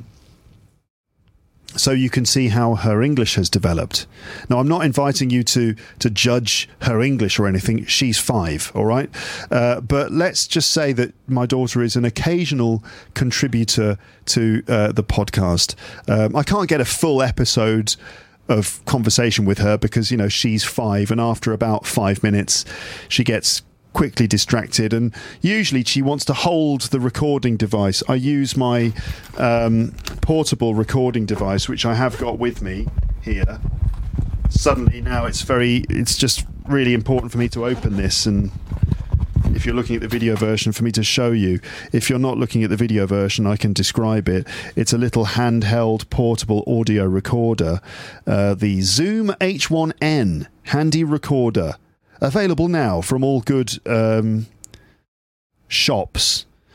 so you can see how her English has developed. Now, I'm not inviting you to to judge her English or anything. She's five, all right? Uh, but let's just say that my daughter is an occasional contributor to uh, the podcast. Um, I can't get a full episode of conversation with her because, you know, she's five, and after about five minutes, she gets quickly distracted, and usually she wants to hold the recording device. I use my um, portable recording device, which I have got with me here. Suddenly now it's very it's just really important for me to open this, and if you're looking at the video version, for me to show you. If you're not looking at the video version, I can describe it. It's a little handheld portable audio recorder, uh, the Zoom H one N handy recorder. Available now from all good um, shops.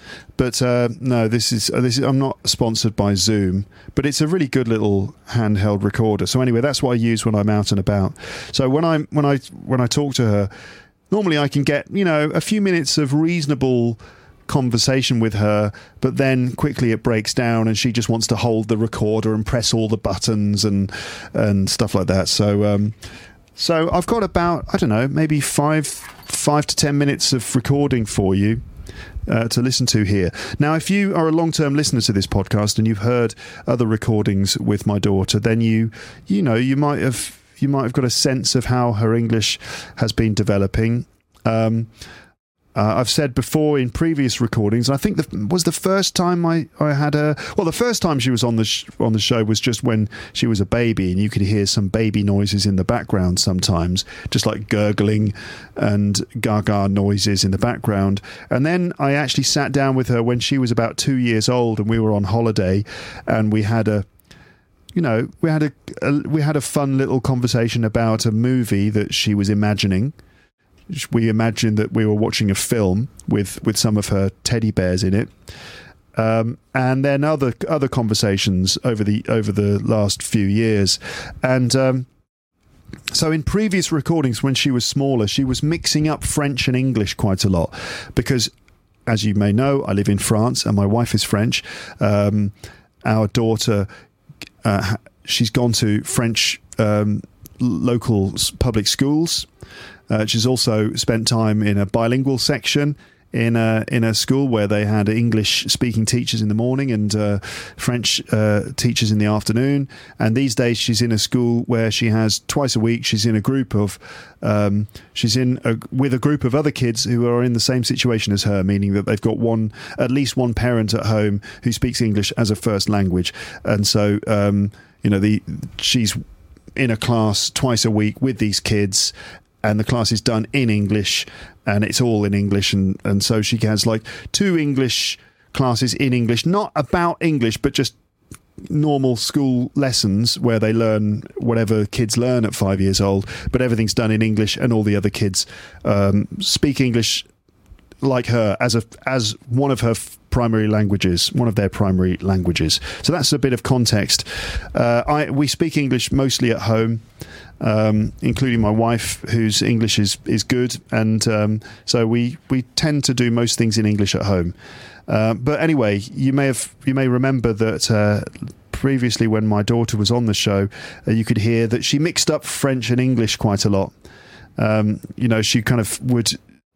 But uh, no, this is uh, this is, I'm not sponsored by Zoom, but it's a really good little handheld recorder. So anyway, that's what I use when I'm out and about. So when I when I when I talk to her, normally I can get, you know, a few minutes of reasonable conversation with her, but then quickly it breaks down and she just wants to hold the recorder and press all the buttons and and stuff like that. So um, so I've got about, I don't know, maybe five five to ten minutes of recording for you uh, to listen to here. Now, if you are a long-term listener to this podcast and you've heard other recordings with my daughter, then you you know you might have you might have got a sense of how her English has been developing. Um, Uh, I've said before in previous recordings, I think the, was the first time I, I had her... Well, the first time she was on the sh- on the show was just when she was a baby, and you could hear some baby noises in the background sometimes, just like gurgling and gaga noises in the background. And then I actually sat down with her when she was about two years old, and we were on holiday, and we had a... You know, we had a, a we had a fun little conversation about a movie that she was imagining. We imagined that we were watching a film with, with some of her teddy bears in it, um, and then other other conversations over the over the last few years. And um, so, in previous recordings, when she was smaller, she was mixing up French and English quite a lot because, as you may know, I live in France and my wife is French. Um, our daughter, uh, she's gone to French um, local public schools. Uh, she's also spent time in a bilingual section in a in a school where they had English-speaking teachers in the morning and uh, French uh, teachers in the afternoon. And these days, she's in a school where she has twice a week. She's in a group of um, she's in a, with a group of other kids who are in the same situation as her, meaning that they've got one at least one parent at home who speaks English as a first language. And so, um, you know, the she's in a class twice a week with these kids. And the class is done in English, and it's all in English. And, and so she has like two English classes in English, not about English, but just normal school lessons where they learn whatever kids learn at five years old. But everything's done in English, and all the other kids um, speak English like her as a as one of her f- primary languages, one of their primary languages. So that's a bit of context. Uh, I we speak English mostly at home. Um, including my wife, whose English is, is good, and um, so we, we tend to do most things in English at home. Uh, but anyway, you may have you may remember that uh, previously, when my daughter was on the show, uh, you could hear that she mixed up French and English quite a lot. Um, you know, she kind of would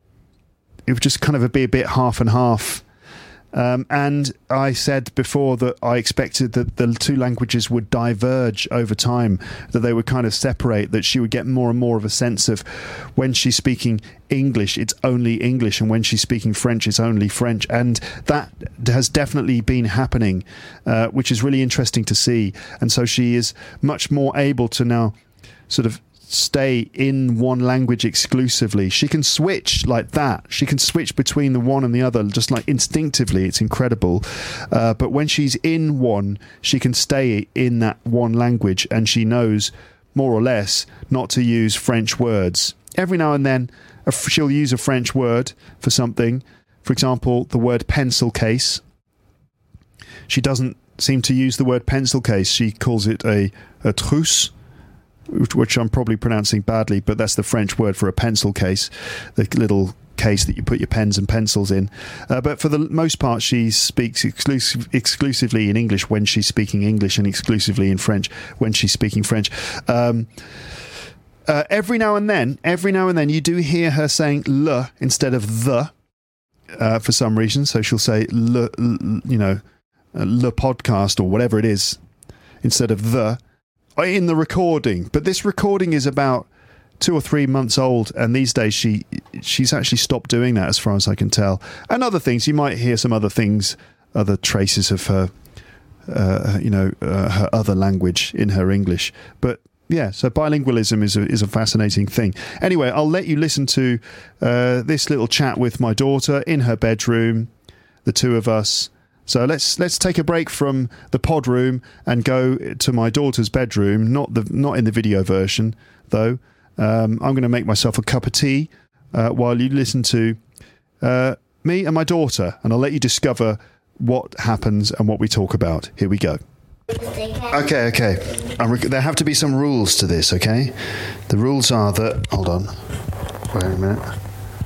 it would just kind of be a bit half and half. Um, and I said before that I expected that the two languages would diverge over time, that they would kind of separate, that she would get more and more of a sense of when she's speaking English, it's only English, and when she's speaking French, it's only French. And that has definitely been happening, uh, which is really interesting to see. And so she is much more able to now sort of stay in one language exclusively. She can switch like that. She can switch between the one and the other just like instinctively. It's incredible. Uh, but when she's in one, she can stay in that one language, and she knows more or less not to use French words. Every now and then she'll use a French word for something. For example, the word pencil case. She doesn't seem to use the word pencil case. She calls it a, a trousse, which I'm probably pronouncing badly, but that's the French word for a pencil case, the little case that you put your pens and pencils in. Uh, but for the most part, she speaks exclusive, exclusively in English when she's speaking English, and exclusively in French when she's speaking French. Um, uh, every now and then, every now and then, you do hear her saying le instead of the uh, for some reason. So she'll say le, le you know, le podcast or whatever it is instead of the. In the recording, but this recording is about two or three months old, and these days she she's actually stopped doing that, as far as I can tell. And other things, you might hear some other things, other traces of her, uh, you know, uh, her other language in her English. But yeah, so bilingualism is a, is a fascinating thing. Anyway, I'll let you listen to uh, this little chat with my daughter in her bedroom, the two of us. So let's let's take a break from the pod room and go to my daughter's bedroom. Not the not in the video version, though. Um, I'm going to make myself a cup of tea uh, while you listen to uh, Me and my daughter, and I'll let you discover what happens and what we talk about. Here we go. Okay, okay. I'm rec- there have to be some rules to this, okay? The rules are that... Hold on. Wait a minute.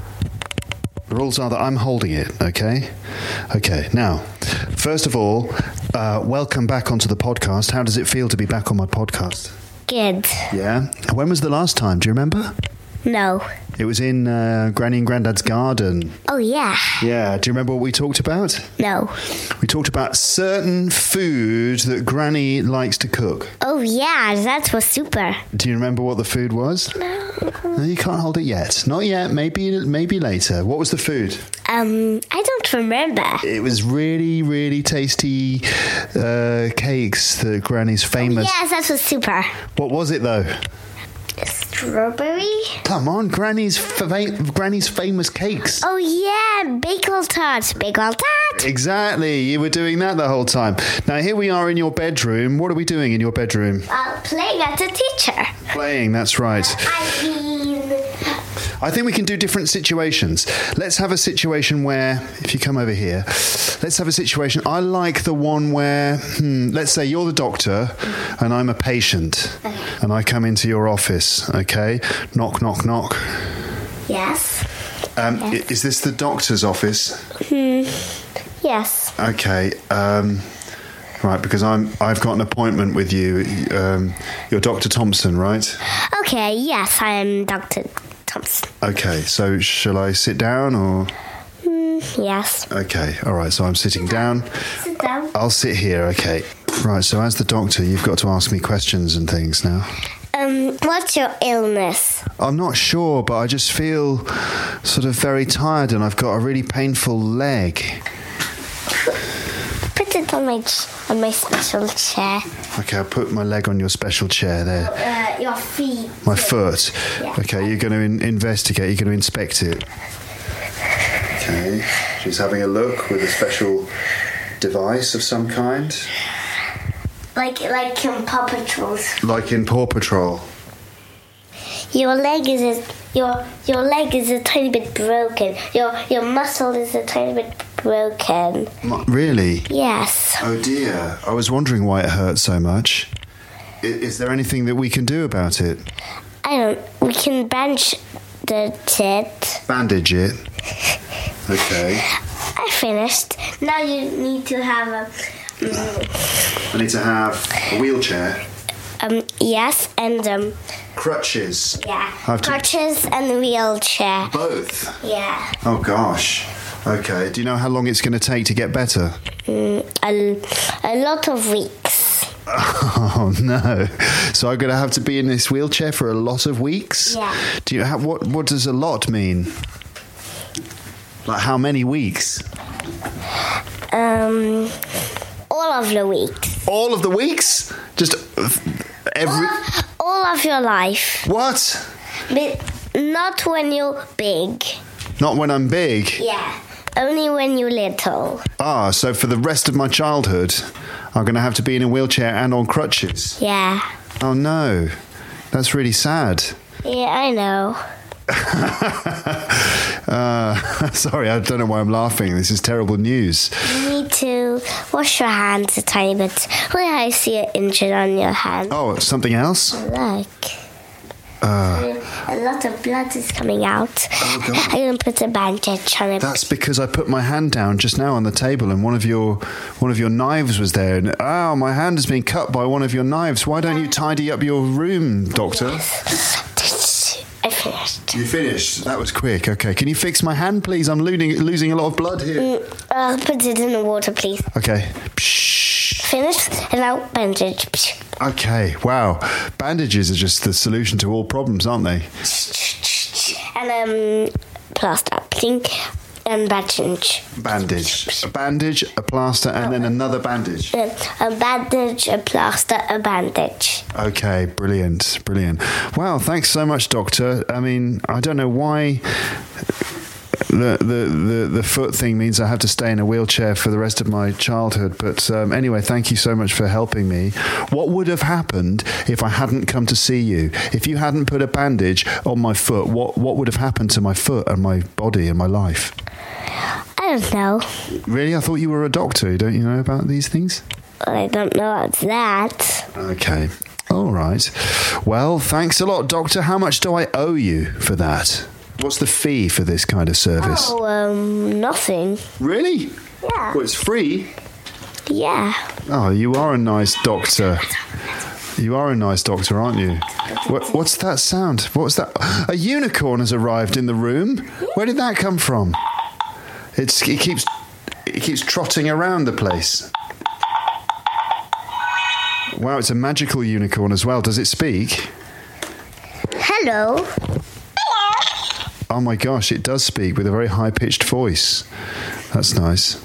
The rules are that I'm holding it, okay? Okay, now, first of all, uh, welcome back onto the podcast. How does it feel to be back on my podcast? Good. Yeah? When was the last time? Do you remember? No. It was in uh, Granny and Grandad's garden. Oh, yeah. Yeah. Do you remember what we talked about? No. We talked about certain food that Granny likes to cook. Oh, yeah. That was super. Do you remember what the food was? No. No, you can't hold it yet. Not yet. Maybe maybe later. What was the food? Um, I don't remember. It was really, really tasty uh, cakes that Granny's famous... Oh, yes, that was super. What was it, though? Strawberry? Come on, Granny's fa- Granny's famous cakes. Oh, yeah. Bagel tart. Bagel tart. Exactly. You were doing that the whole time. Now, here we are in your bedroom. What are we doing in your bedroom? Uh, playing at the teacher. Playing, that's right. I mean... I think we can do different situations. Let's have a situation where, if you come over here, let's have a situation. I like the one where, hmm, let's say you're the doctor and I'm a patient. Okay. And I come into your office, okay? Knock, knock, knock. Yes. Um, Yes. i- Is this the doctor's office? Hmm. Yes. Okay. Um, right, because I'm, I've got an appointment with you. Um, you're Doctor Thompson, right? Okay, yes, I am Doctor Thompson. Okay, so shall I sit down or... Mm, yes. Okay, all right, so I'm sitting down. Sit down. I'll sit here, okay. Right, so as the doctor, you've got to ask me questions and things now. Um, what's your illness? I'm not sure, but I just feel sort of very tired and I've got a really painful leg. Put it on my ch- on my special chair. Okay, I'll put my leg on your special chair there. Uh, your feet. My foot. Yeah. Okay, you're going to in- investigate, you're going to inspect it. Okay, she's having a look with a special device of some kind. Like like in Paw Patrol's. Like in Paw Patrol. Your leg is a, your your leg is a tiny bit broken. Your your muscle is a tiny bit broken. M- Really? Yes. Oh dear, I was wondering why it hurt so much. I- is there anything that we can do about it? I don't. We can bench the tit. Bandage it. Okay. I finished. Now you need to have a. I need to have a wheelchair. Um. Yes, and um. Crutches. Yeah. I have to- Crutches and a wheelchair. Both. Yeah. Oh gosh. Okay. Do you know how long it's going to take to get better? Mm, a, a lot of weeks. Oh no! So I'm going to have to be in this wheelchair for a lot of weeks. Yeah. Do you have what? What does a lot mean? Like how many weeks? Um. All of the weeks. All of the weeks? Just uh, every. All of your life. What? But not when you're big. Not when I'm big. Yeah. Only when you're little. Ah, so for the rest of my childhood, I'm going to have to be in a wheelchair and on crutches. Yeah. Oh no, that's really sad. Yeah, I know. uh, sorry, I don't know why I'm laughing. This is terrible news. You need to wash your hands a tiny bit. Well, I see an injury on your hand. Oh, something else? Look. Uh, A lot of blood is coming out. Oh, God. I'm going to put a bandage on it. that's because I put my hand down just now on the table, and one of your one of your knives was there. And oh, my hand has been cut by one of your knives. Why don't you tidy up your room, doctor? I finished. You finished. That was quick. Okay, can you fix my hand, please? I'm losing losing a lot of blood here. I'll put it in the water, please. Okay. Psh. Finished, and now bandage. Okay. Wow. Bandages are just the solution to all problems, aren't they? And um, plaster, pink, and bandage. Bandage. A bandage, a plaster, and then another bandage. Uh, A bandage, a plaster, a bandage. Okay, brilliant, brilliant. Wow, thanks so much, Doctor. I mean, I don't know why the the, the, the foot thing means I have to stay in a wheelchair for the rest of my childhood. But um, anyway, thank you so much for helping me. What would have happened if I hadn't come to see you? If you hadn't put a bandage on my foot, what, what would have happened to my foot and my body and my life? I don't know. Really? I thought you were a doctor. Don't you know about these things? I don't know about that. Okay. All right. Well, thanks a lot, Doctor. How much do I owe you for that? What's the fee for this kind of service? Oh, um, nothing. Really? Yeah. Well, it's free. Yeah. Oh, you are a nice doctor. You are a nice doctor, aren't you? What, what's that sound? What's that? A unicorn has arrived in the room. Where did that come from? It's, it keeps it keeps trotting around the place. Wow, it's a magical unicorn as well. Does it speak? Hello. Oh my gosh, it does speak with a very high-pitched voice. That's nice.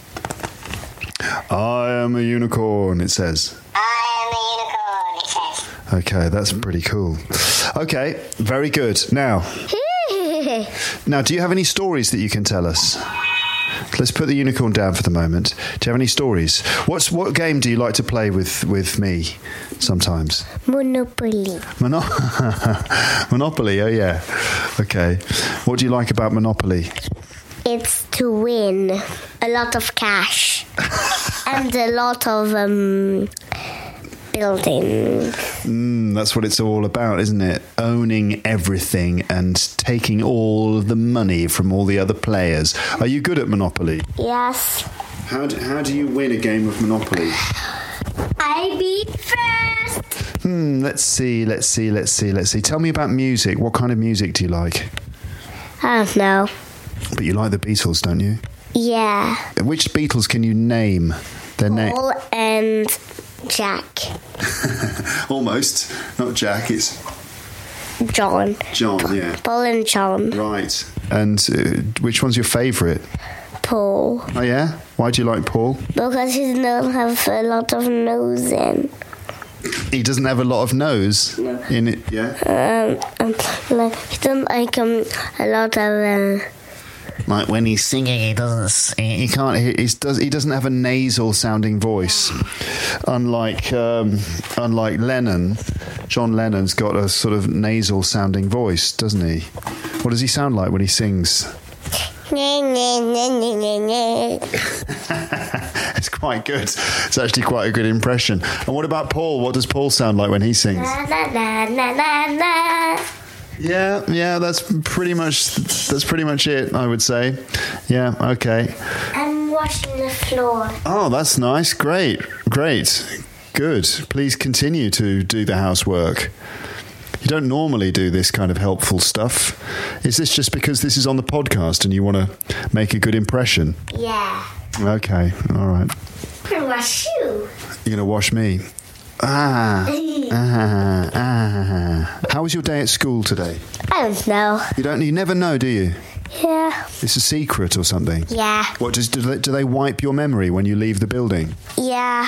I am a unicorn, it says. I am a unicorn, it says. Okay, that's pretty cool. Okay, very good. Now, now, do you have any stories that you can tell us? Let's put the unicorn down for the moment. Do you have any stories? What's what game do you like to play with, with me sometimes? Monopoly. Mono- Monopoly, oh yeah. Okay. What do you like about Monopoly? It's to win a lot of cash and a lot of um, building. Mm, that's what it's all about, isn't it? Owning everything and taking all the money from all the other players. Are you good at Monopoly? Yes. How do, how do you win a game of Monopoly? I beat first. Hmm, let's see, let's see, let's see, let's see. Tell me about music. What kind of music do you like? I don't know. But you like the Beatles, don't you? Yeah. Which Beatles can you name? Their name? Paul and Jack. Almost. Not Jack, it's John. John, yeah. Paul and John. Right. And uh, which one's your favourite? Paul. Oh, yeah? Why do you like Paul? Because he doesn't have a lot of nose in. He doesn't have a lot of nose No. in it, yeah? Um, um, like, he doesn't like um, a lot of... Uh, Like when he's singing, he doesn't. He can't. He, he's, does. He doesn't have a nasal-sounding voice, unlike um, unlike Lennon. John Lennon's got a sort of nasal-sounding voice, doesn't he? What does he sound like when he sings? It's quite good. It's actually quite a good impression. And what about Paul? What does Paul sound like when he sings? na, na, na, na, na. Yeah, yeah, that's pretty much that's pretty much it, I would say. Yeah, okay. I'm washing the floor. Oh, that's nice. Great, great, good. Please continue to do the housework. You don't normally do this kind of helpful stuff. Is this just because this is on the podcast and you want to make a good impression? Yeah. Okay, all right. I'm gonna wash you. You're going to wash me? Ah, ah, ah. How was your day at school today? I don't know. You don't. You never know, do you? Yeah. It's a secret or something. Yeah. What does do they, do they wipe your memory when you leave the building? Yeah.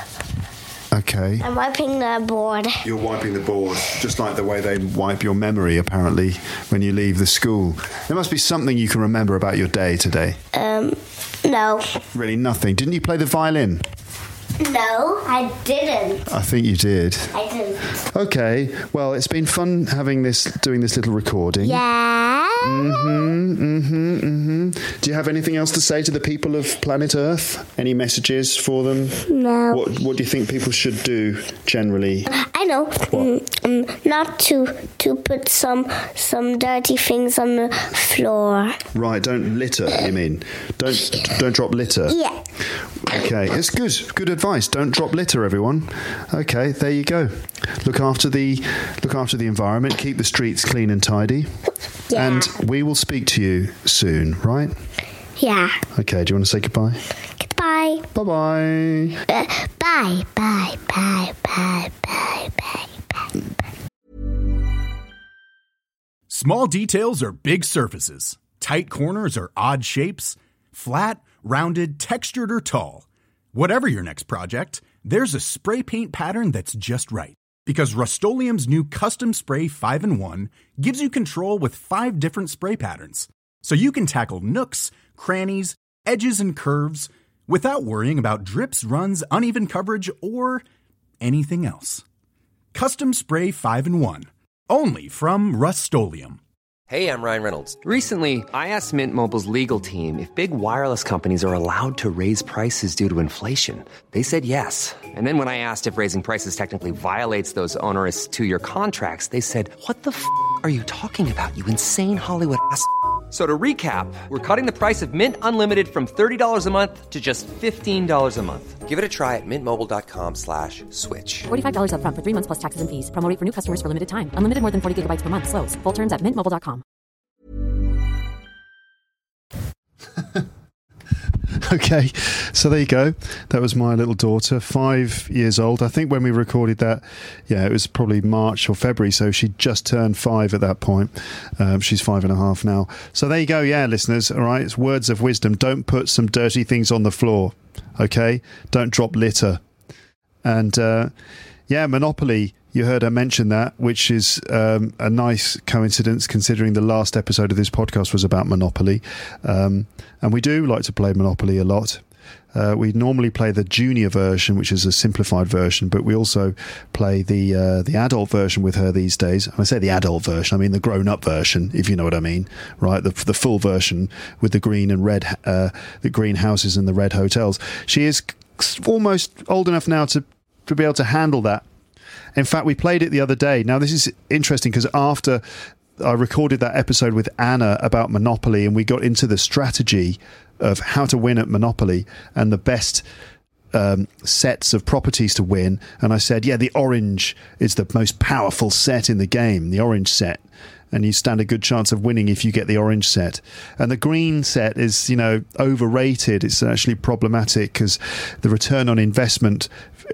Okay. I'm wiping the board. You're wiping the board, just like the way they wipe your memory, apparently, when you leave the school. There must be something you can remember about your day today. Um, no. Really nothing. Didn't you play the violin? No, I didn't. I think you did. I didn't. Okay. Well, it's been fun having this, doing this little recording. Yeah. Mm-hmm, mm-hmm, mm-hmm. Do you have anything else to say to the people of planet Earth? Any messages for them? No. What What do you think people should do generally? I know. Mm, mm, not to to put some some dirty things on the floor. Right, don't litter, you mean? Don't don't drop litter. Yeah. Okay, it's good. Good advice. Don't drop litter, everyone. Okay, there you go. Look after the look after the environment. Keep the streets clean and tidy. Yeah. And we will speak to you soon, right? Yeah. Okay, do you want to say goodbye? Goodbye. Bye-bye. Uh, bye. Bye. Bye. Bye. Bye. Bye. Bye. Small details are big surfaces. Tight corners are odd shapes. Flat, rounded, textured, or tall. Whatever your next project, there's a spray paint pattern that's just right. Because Rust-Oleum's new Custom Spray five in one gives you control with five different spray patterns. So you can tackle nooks, crannies, edges, and curves without worrying about drips, runs, uneven coverage, or anything else. Custom Spray five in one. Only from Rust-Oleum. Hey, I'm Ryan Reynolds. Recently, I asked Mint Mobile's legal team if big wireless companies are allowed to raise prices due to inflation. They said yes. And then when I asked if raising prices technically violates those onerous two-year contracts, they said, what the f*** are you talking about, you insane Hollywood ass f- So to recap, we're cutting the price of Mint Unlimited from thirty dollars a month to just fifteen dollars a month. Give it a try at mintmobile.com slash switch. forty-five dollars up front for three months plus taxes and fees. Promo rate for new customers for limited time. Unlimited more than forty gigabytes per month. Slows full terms at mint mobile dot com. Okay, so there you go. That was my little daughter, five years old. I think when we recorded that, yeah, it was probably March or February, so she just turned five at that point. Um, she's five and a half now. So there you go, yeah, listeners, all right? It's words of wisdom. Don't put some dirty things on the floor, okay? Don't drop litter. And, uh, yeah, Monopoly, you heard her mention that, which is um, a nice coincidence considering the last episode of this podcast was about Monopoly. Um, and we do like to play Monopoly a lot. Uh, we normally play the junior version, which is a simplified version, but we also play the uh, the adult version with her these days. And I say the adult version, I mean the grown-up version, if you know what I mean, right? The, the full version with the green and red, uh, the green houses and the red hotels. She is almost old enough now to, to be able to handle that. In fact, we played it the other day. Now, this is interesting because after I recorded that episode with Anna about Monopoly and we got into the strategy of how to win at Monopoly and the best um, sets of properties to win. And I said, yeah, the orange is the most powerful set in the game, the orange set. And you stand a good chance of winning if you get the orange set. And the green set is, you know, overrated. It's actually problematic because the return on investment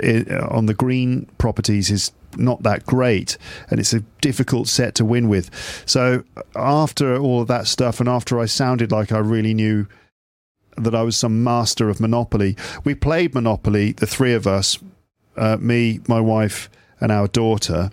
on the green properties is not that great, and it's a difficult set to win with. So after all of that stuff, and after I sounded like I really knew that I was some master of Monopoly, we played Monopoly, the three of us, uh, me, my wife, and our daughter.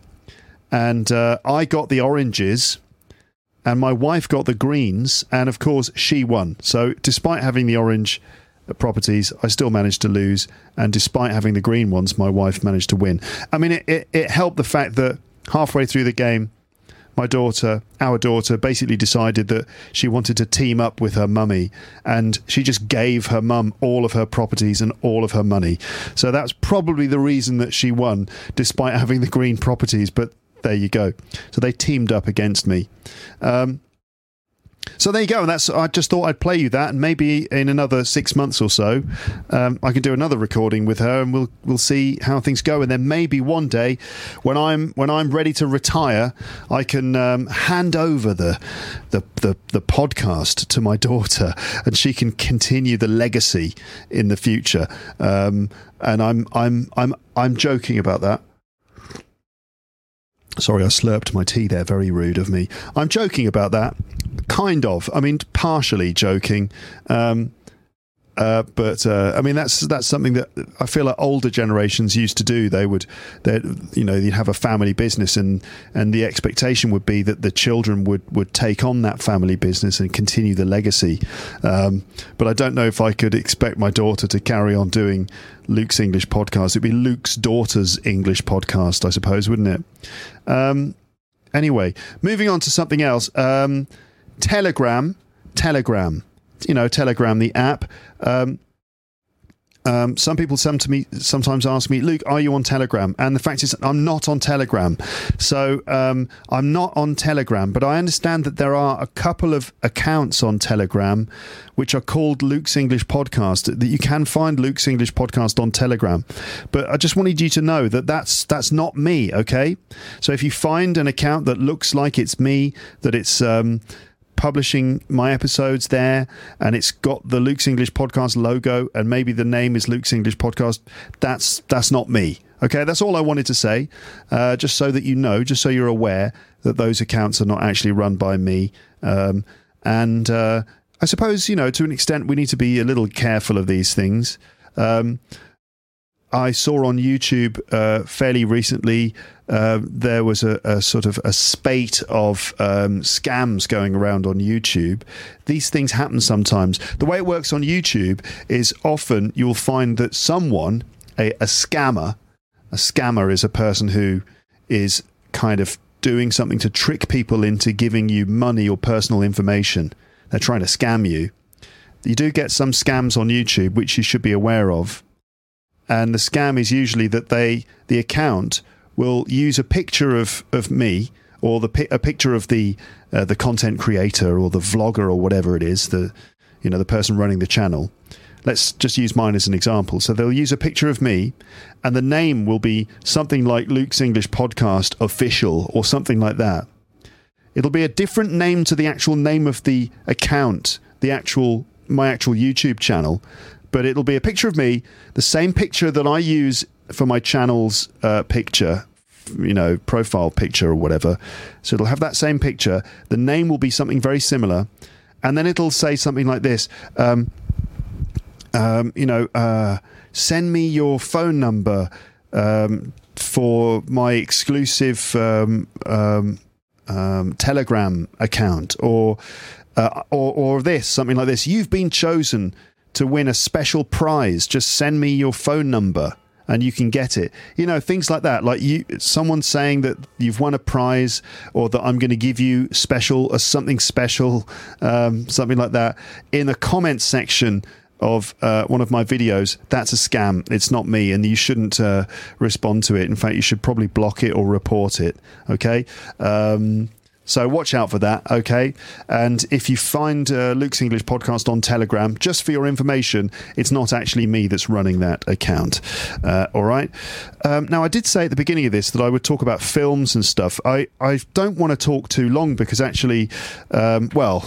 And uh, I got the oranges, and my wife got the greens, and of course she won. So despite having the orange properties, I still managed to lose, and despite having the green ones, my wife managed to win. I mean, it, it, it helped the fact that halfway through the game, my daughter, our daughter, basically decided that she wanted to team up with her mummy, and she just gave her mum all of her properties and all of her money. So that's probably the reason that she won, despite having the green properties, but there you go. So they teamed up against me. Um, So there you go. And that's. I just thought I'd play you that, and maybe in another six months or so, um, I can do another recording with her, and we'll we'll see how things go. And then maybe one day, when I'm when I'm ready to retire, I can um, hand over the, the the the podcast to my daughter, and she can continue the legacy in the future. Um, and I'm I'm I'm I'm joking about that. Sorry, I slurped my tea there. Very rude of me. I'm joking about that. Kind of. I mean, partially joking. Um, uh, but, uh, I mean, that's that's something that I feel like older generations used to do. They would, they, you know, you'd have a family business, and, and the expectation would be that the children would, would take on that family business and continue the legacy. Um, but I don't know if I could expect my daughter to carry on doing Luke's English podcast. It'd be Luke's daughter's English podcast, I suppose, wouldn't it? Um, anyway, moving on to something else. Um, Telegram, Telegram, you know, Telegram, the app. Um, um, some people some to me, sometimes ask me, Luke, are you on Telegram? And the fact is, I'm not on Telegram. So um, I'm not on Telegram, but I understand that there are a couple of accounts on Telegram which are called Luke's English Podcast, that you can find Luke's English Podcast on Telegram. But I just wanted you to know that that's, that's not me, okay? So if you find an account that looks like it's me, that it's... Um, publishing my episodes there, and it's got the Luke's English Podcast logo, and maybe the name is Luke's English Podcast, that's that's not me. Okay, that's all I wanted to say, uh, just so that you know, just so you're aware that those accounts are not actually run by me. Um, and uh, I suppose, you know, to an extent, we need to be a little careful of these things. Um, I saw on YouTube uh, fairly recently uh, there was a, a sort of a spate of um, scams going around on YouTube. These things happen sometimes. The way it works on YouTube is often you'll find that someone, a, a scammer, a scammer is a person who is kind of doing something to trick people into giving you money or personal information. They're trying to scam you. You do get some scams on YouTube, which you should be aware of. And the scam is usually that they, the account will use a picture of, of me, or the a picture of the uh, the content creator or the vlogger or whatever it is, the you know the person running the channel. Let's just use mine as an example. So they'll use a picture of me, and the name will be something like Luke's English Podcast Official or something like that. It'll be a different name to the actual name of the account, the actual my actual YouTube channel, but it'll be a picture of me, the same picture that I use for my channel's uh, picture, you know, profile picture or whatever. So it'll have that same picture. The name will be something very similar, and then it'll say something like this. Um, um, you know, uh, send me your phone number um, for my exclusive um, um, um, Telegram account, or, uh, or or this, something like this. You've been chosen to win a special prize. Just send me your phone number and you can get it. You know, things like that. Like you, someone saying that you've won a prize, or that I'm going to give you special or something special, um, something like that, in the comments section of uh, one of my videos. That's a scam. It's not me, and you shouldn't uh, respond to it. In fact, you should probably block it or report it. Okay. Um, So watch out for that, okay? And if you find uh, Luke's English Podcast on Telegram, just for your information, it's not actually me that's running that account, uh, all right? Um, now, I did say at the beginning of this that I would talk about films and stuff. I, I don't want to talk too long because actually, um, well,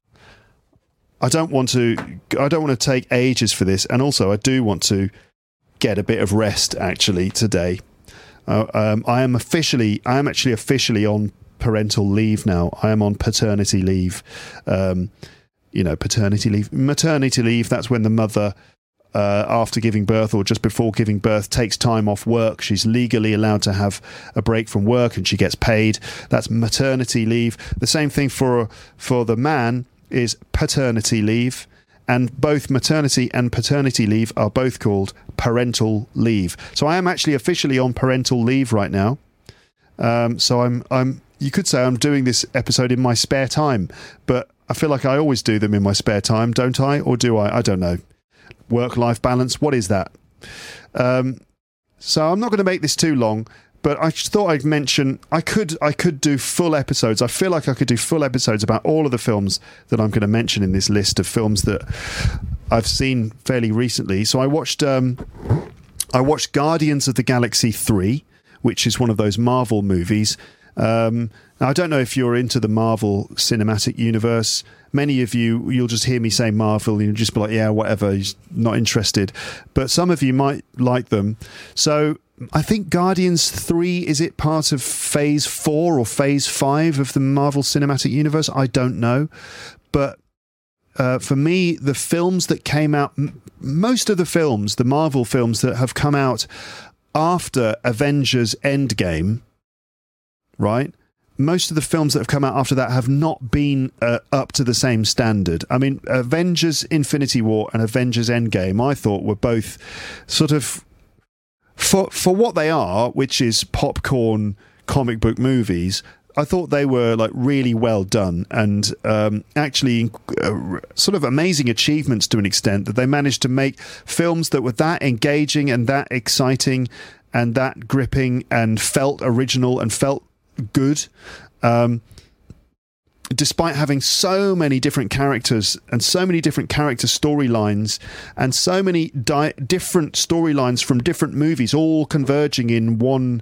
I don't want to. I don't want to take ages for this, and also I do want to get a bit of rest actually today. Uh, um, I am officially. I am actually officially on parental leave now. I am on paternity leave. Um, you know, paternity leave, maternity leave. That's when the mother, uh, after giving birth or just before giving birth, takes time off work. She's legally allowed to have a break from work, and she gets paid. That's maternity leave. The same thing for for the man is paternity leave. And both maternity and paternity leave are both called parental leave. So I am actually officially on parental leave right now. Um, so I'm I'm. You could say I'm doing this episode in my spare time, but I feel like I always do them in my spare time, don't I? Or do I? I don't know. Work-life balance, what is that? Um, so I'm not going to make this too long, but I just thought I'd mention, I could I could do full episodes. I feel like I could do full episodes about all of the films that I'm going to mention in this list of films that I've seen fairly recently. So I watched, um, I watched Guardians of the Galaxy three, which is one of those Marvel movies. Um, now I don't know if you're into the Marvel Cinematic Universe. Many of you, you'll just hear me say Marvel and you'll just be like, yeah, whatever, he's not interested. But some of you might like them. So I think Guardians three, is it part of phase four or phase five of the Marvel Cinematic Universe? I don't know. But uh, for me, the films that came out, m- most of the films, the Marvel films that have come out after Avengers Endgame, right? Most of the films that have come out after that have not been uh, up to the same standard. I mean, Avengers Infinity War and Avengers Endgame, I thought, were both sort of, for for what they are, which is popcorn comic book movies, I thought they were like really well done, and um, actually uh, sort of amazing achievements to an extent, that they managed to make films that were that engaging and that exciting and that gripping and felt original and felt good, um, despite having so many different characters and so many different character storylines and so many di- different storylines from different movies all converging in one,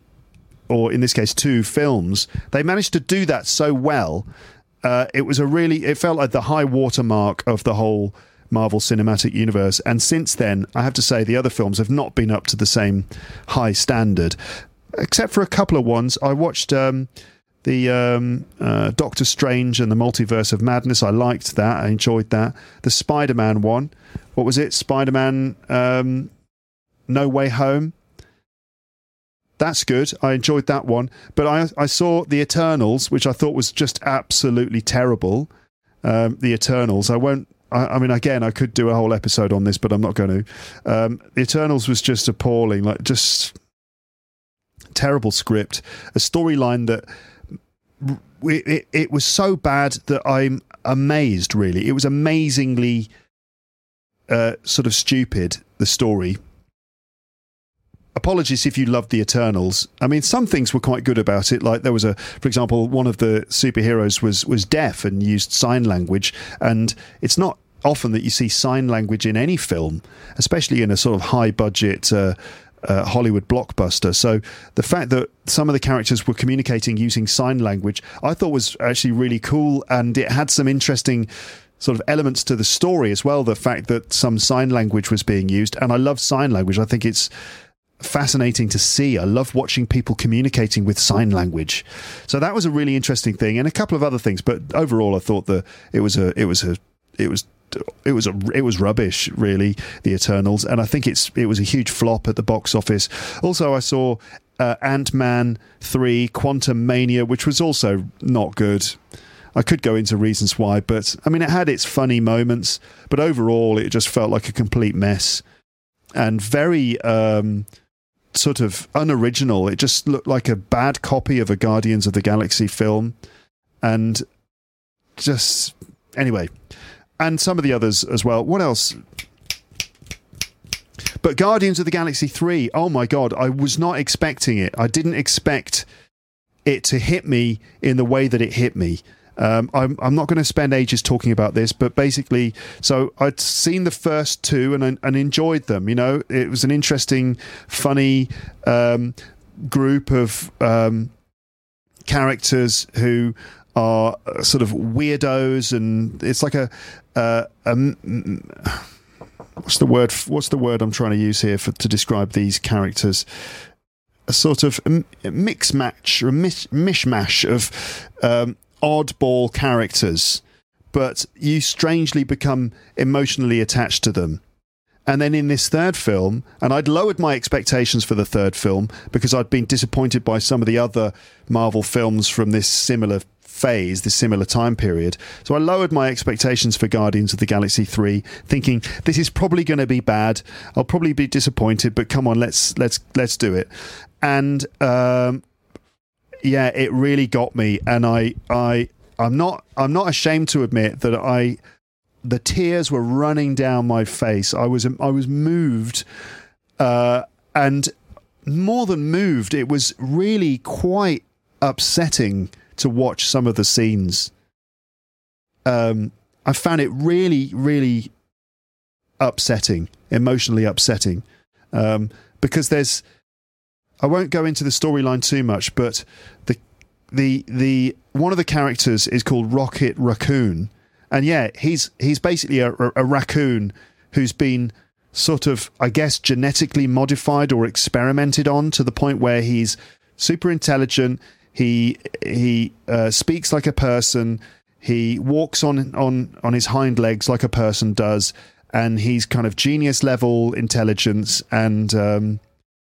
or in this case two films. They managed to do that so well. Uh, it was a really, it felt like the high watermark of the whole Marvel Cinematic Universe. And since then, I have to say the other films have not been up to the same high standard. Except for a couple of ones. I watched um, the um, uh, Doctor Strange and the Multiverse of Madness. I liked that. I enjoyed that. The Spider-Man one. What was it? Spider-Man um, No Way Home. That's good. I enjoyed that one. But I, I saw The Eternals, which I thought was just absolutely terrible. Um, the Eternals. I won't... I, I mean, again, I could do a whole episode on this, but I'm not going to. Um, the Eternals was just appalling. Like, just... terrible script, a storyline that it, it, it was so bad that I'm amazed, really. It was amazingly uh, sort of stupid, the story. Apologies if you loved the Eternals. I mean, some things were quite good about it. Like there was a, for example, one of the superheroes was was deaf and used sign language, and it's not often that you see sign language in any film, especially in a sort of high budget uh, uh, Hollywood blockbuster. So the fact that some of the characters were communicating using sign language, I thought was actually really cool, and it had some interesting sort of elements to the story as well. The fact that some sign language was being used, and I love sign language. I think it's fascinating to see. I love watching people communicating with sign language. So that was a really interesting thing, and a couple of other things. But overall, I thought that it was a, it was a, it was, it was a, it was rubbish, really, the Eternals. And I think it's, it was a huge flop at the box office. Also, I saw uh, Ant-Man three: Quantumania, which was also not good. I could go into reasons why, but I mean, it had its funny moments, but overall, it just felt like a complete mess and very. Um, sort of unoriginal. It just looked like a bad copy of a Guardians of the Galaxy film, and just anyway, and some of the others as well. What else? But Guardians of the Galaxy three, oh my god, I was not expecting it. I didn't expect it to hit me in the way that it hit me. Um, I'm, I'm not going to spend ages talking about this, but basically, so I'd seen the first two and and enjoyed them. You know, it was an interesting, funny um, group of um, characters who are sort of weirdos, and it's like a, uh, a what's the word? What's the word I'm trying to use here for to describe these characters? A sort of mix match or a mish, mishmash of. Um, oddball characters, but you strangely become emotionally attached to them. And then in this third film, and I'd lowered my expectations for the third film because I'd been disappointed by some of the other Marvel films from this similar phase, this similar time period. So I lowered my expectations for Guardians of the Galaxy three, thinking this is probably going to be bad. I'll probably be disappointed, but come on, let's let's let's do it. And um yeah, it really got me, and I, I, I'm not, I'm not ashamed to admit that I, the tears were running down my face. I was, I was moved, uh, and more than moved, it was really quite upsetting to watch some of the scenes. Um, I found it really, really upsetting, emotionally upsetting, um, because there's. I won't go into the storyline too much, but the the the one of the characters is called Rocket Raccoon, and yeah, he's he's basically a, a raccoon who's been sort of, I guess, genetically modified or experimented on to the point where he's super intelligent. He he uh, speaks like a person. He walks on on on his hind legs like a person does, and he's kind of genius level intelligence and. Um,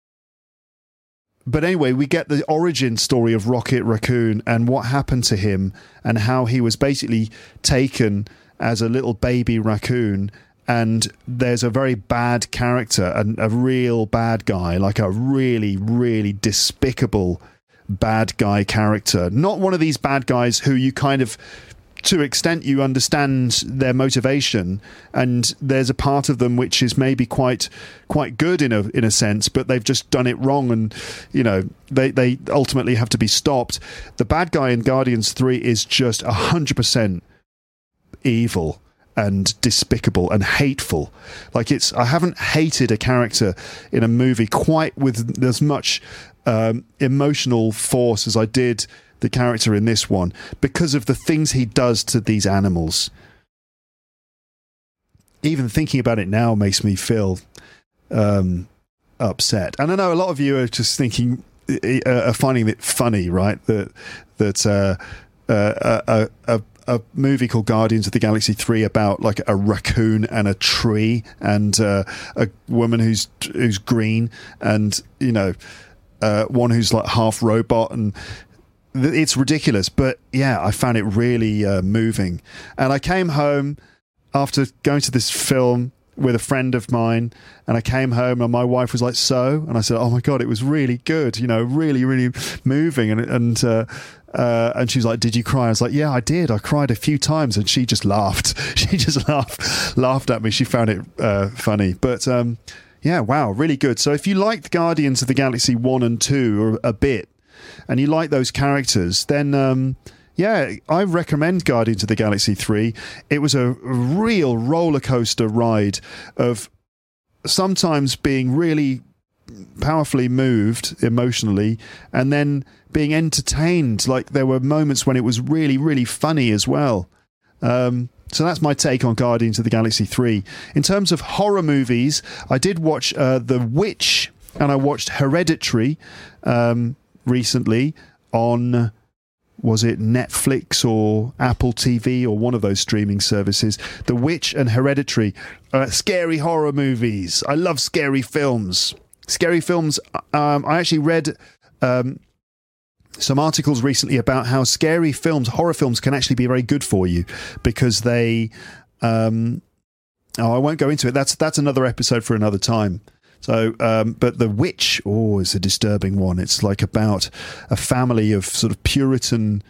But anyway, we get the origin story of Rocket Raccoon and what happened to him and how he was basically taken as a little baby raccoon. And there's a very bad character, and a real bad guy, like a really, really despicable bad guy character. Not one of these bad guys who you kind of, to an extent, you understand their motivation, and there's a part of them which is maybe quite quite good in a in a sense, but they've just done it wrong, and you know they they ultimately have to be stopped. The bad guy in Guardians three is just a hundred percent evil and despicable and hateful. Like it's I haven't hated a character in a movie quite with as much um, emotional force as I did the character in this one, because of the things he does to these animals. Even thinking about it now makes me feel um, upset. And I know a lot of you are just thinking, uh, are finding it funny, right? That that uh, uh, a, a, a movie called Guardians of the Galaxy three about like a raccoon and a tree and uh, a woman who's who's green and you know uh, one who's like half robot, and it's ridiculous, but yeah, I found it really uh, moving. And I came home after going to this film with a friend of mine, and I came home and my wife was like, so? And I said, oh my God, it was really good, you know, really, really moving. And, and, uh, uh, and she was like, did you cry? I was like, yeah, I did. I cried a few times. And she just laughed. She just laughed, laughed at me. She found it uh, funny. But um, yeah, wow, really good. So if you liked Guardians of the Galaxy one and two or a bit, and you like those characters, then um, yeah, I recommend Guardians of the Galaxy three. It was a real roller coaster ride of sometimes being really powerfully moved emotionally and then being entertained. Like there were moments when it was really, really funny as well. Um, so that's my take on Guardians of the Galaxy three. In terms of horror movies, I did watch uh, The Witch and I watched Hereditary um, recently on, was it Netflix or Apple T V or one of those streaming services. The Witch and Hereditary, uh, scary horror movies. I love scary films. Scary films. Um, I actually read um, some articles recently about how scary films, horror films, can actually be very good for you because they. Um, oh, I won't go into it. That's that's another episode for another time. So, um, but The Witch, oh, is a disturbing one. It's like about a family of sort of Puritan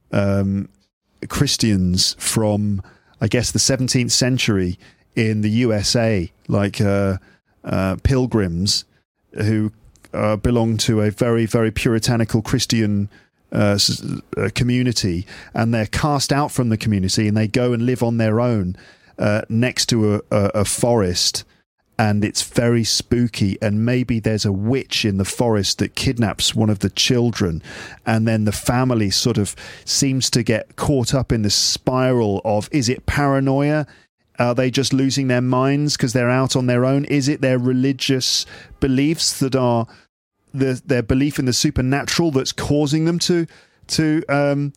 um, Christians from, I guess, the seventeenth century in the U S A, like uh, uh, pilgrims who uh, belong to a very, very puritanical Christian uh, uh, community, and they're cast out from the community and they go and live on their own uh, next to a, a, a forest. And it's very spooky, and maybe there's a witch in the forest that kidnaps one of the children, and then the family sort of seems to get caught up in the spiral of, is it paranoia? Are they just losing their minds because they're out on their own? Is it their religious beliefs that are the, their belief in the supernatural that's causing them to to um,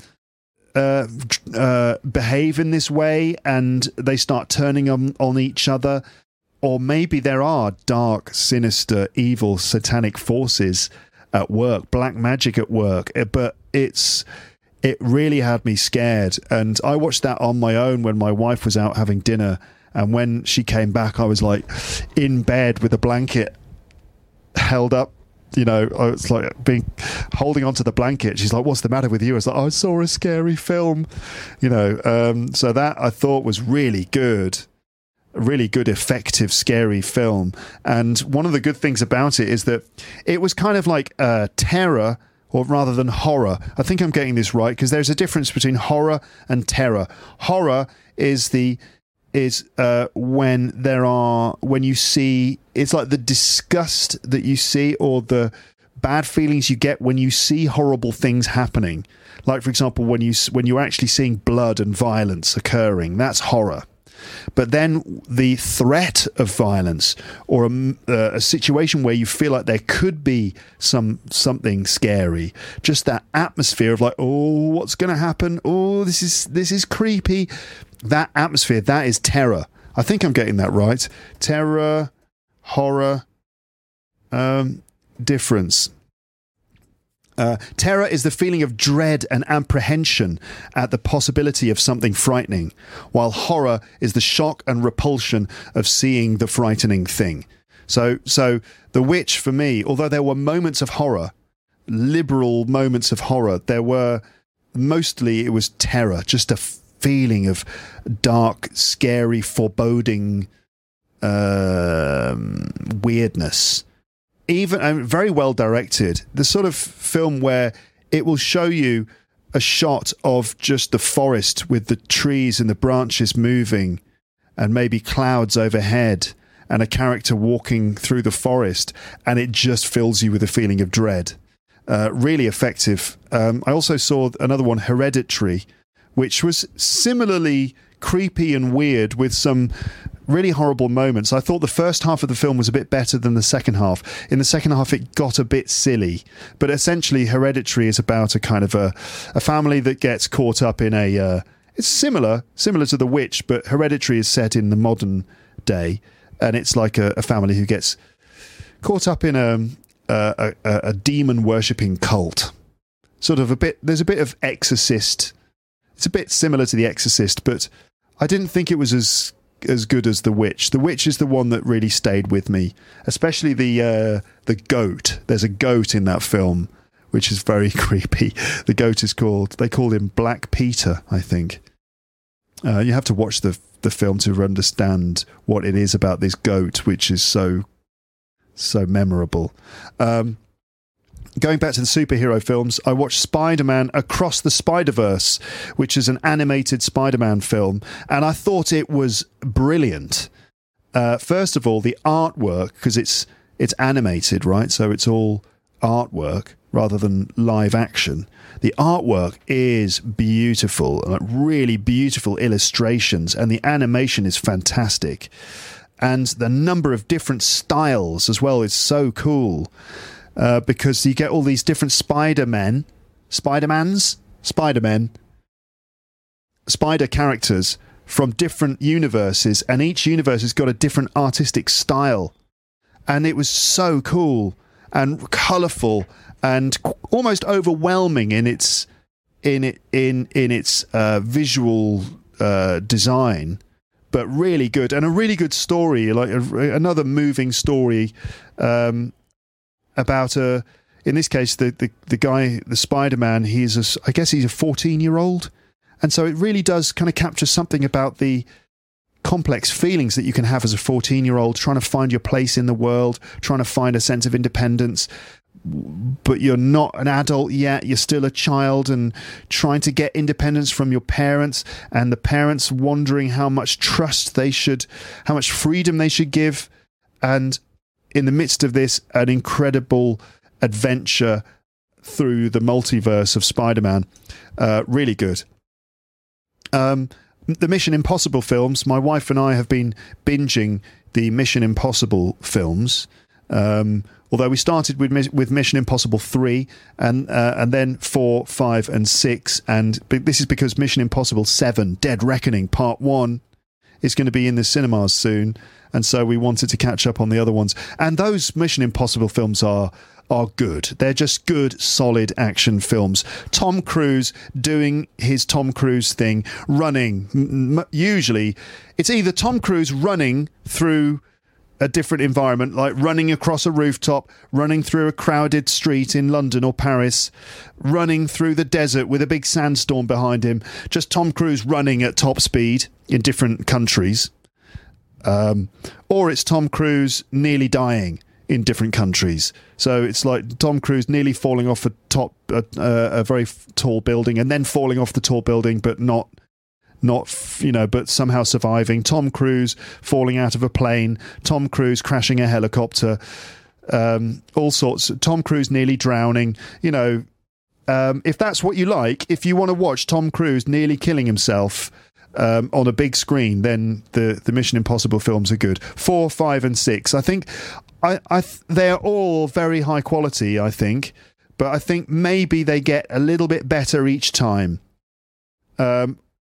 uh, uh, behave in this way, and they start turning on, on each other? Or maybe there are dark, sinister, evil, satanic forces at work, black magic at work. But it's it really had me scared. And I watched that on my own when my wife was out having dinner. And when she came back, I was like in bed with a blanket held up. You know, I was like being holding onto the blanket. She's like, what's the matter with you? I was like, oh, I saw a scary film. You know, um, so that I thought was really good. A really good, effective, scary film. And one of the good things about it is that it was kind of like uh, terror, or rather than horror. I think I'm getting this right, because there's a difference between horror and terror. Horror is the is uh, when there are when you see, it's like the disgust that you see or the bad feelings you get when you see horrible things happening. Like, for example, when you when you're actually seeing blood and violence occurring, that's horror. But then the threat of violence or a, uh, a situation where you feel like there could be some something scary, just that atmosphere of like, oh, what's going to happen? Oh, this is this is creepy. That atmosphere, that is terror. I think I'm getting that right. Terror, horror, um, difference. Uh, terror is the feeling of dread and apprehension at the possibility of something frightening, while horror is the shock and repulsion of seeing the frightening thing. So, so The Witch, for me, although there were moments of horror, liberal moments of horror, there were mostly, it was terror, just a feeling of dark, scary, foreboding um, weirdness. Even um, very well directed. The sort of film where it will show you a shot of just the forest with the trees and the branches moving and maybe clouds overhead and a character walking through the forest, and it just fills you with a feeling of dread. Uh, really effective. Um, I also saw another one, Hereditary, which was similarly creepy and weird with some really horrible moments. I thought the first half of the film was a bit better than the second half. In the second half, it got a bit silly. But essentially, Hereditary is about a kind of a, a family that gets caught up in a... Uh, it's similar, similar to The Witch, but Hereditary is set in the modern day. And it's like a, a family who gets caught up in a, a, a, a demon-worshipping cult. Sort of a bit... There's a bit of Exorcist. It's a bit similar to The Exorcist, but I didn't think it was as as good as The Witch. The Witch is the one that really stayed with me, especially the uh, the goat. There's a goat in that film, which is very creepy. The goat is called, they called him Black Peter, I think. Uh, you have to watch the the film to understand what it is about this goat, which is so, so memorable. Um, going back to the superhero films, I watched Spider-Man Across the Spider-Verse, which is an animated Spider-Man film, and I thought it was brilliant. Uh, first of all, the artwork, because it's it's animated, right? So it's all artwork rather than live action. The artwork is beautiful, like really beautiful illustrations, and the animation is fantastic. And the number of different styles as well is so cool, uh, because you get all these different Spider-Men, Spider-Mans, Spider-Men, spider characters from different universes, and each universe has got a different artistic style. And it was so cool and colourful and almost overwhelming in its in it in in its uh, visual uh, design, but really good, and a really good story, like a, another moving story um, about a. In this case, the, the the guy, the Spider-Man, he's a, I guess he's a fourteen-year-old, and so it really does kind of capture something about the complex feelings that you can have as a fourteen-year-old, trying to find your place in the world, trying to find a sense of independence, but you're not an adult yet, you're still a child, and trying to get independence from your parents, and the parents wondering how much trust they should, how much freedom they should give, and in the midst of this, an incredible adventure through the multiverse of Spider-Man. Uh, really good. Um, the Mission Impossible films, my wife and I have been binging the Mission Impossible films. Um, although we started with with Mission Impossible three, and uh, and then four, five, and six, and this is because Mission Impossible seven, Dead Reckoning Part one, is going to be in the cinemas soon, and so we wanted to catch up on the other ones. And those Mission Impossible films are are good. They're just good, solid action films. Tom Cruise doing his Tom Cruise thing, running. M- usually, it's either Tom Cruise running through a different environment, like running across a rooftop, running through a crowded street in London or Paris, running through the desert with a big sandstorm behind him, just Tom Cruise running at top speed in different countries. Um, or it's Tom Cruise nearly dying in different countries. So it's like Tom Cruise nearly falling off a top, a, a very tall building, and then falling off the tall building, but not Not, you know, but somehow surviving. Tom Cruise falling out of a plane. Tom Cruise crashing a helicopter. Um, all sorts. Tom Cruise nearly drowning. You know, um, if that's what you like, if you want to watch Tom Cruise nearly killing himself um, on a big screen, then the, the Mission Impossible films are good. Four, five, and six. I think I, I th- they're all very high quality, I think. But I think maybe they get a little bit better each time. Um,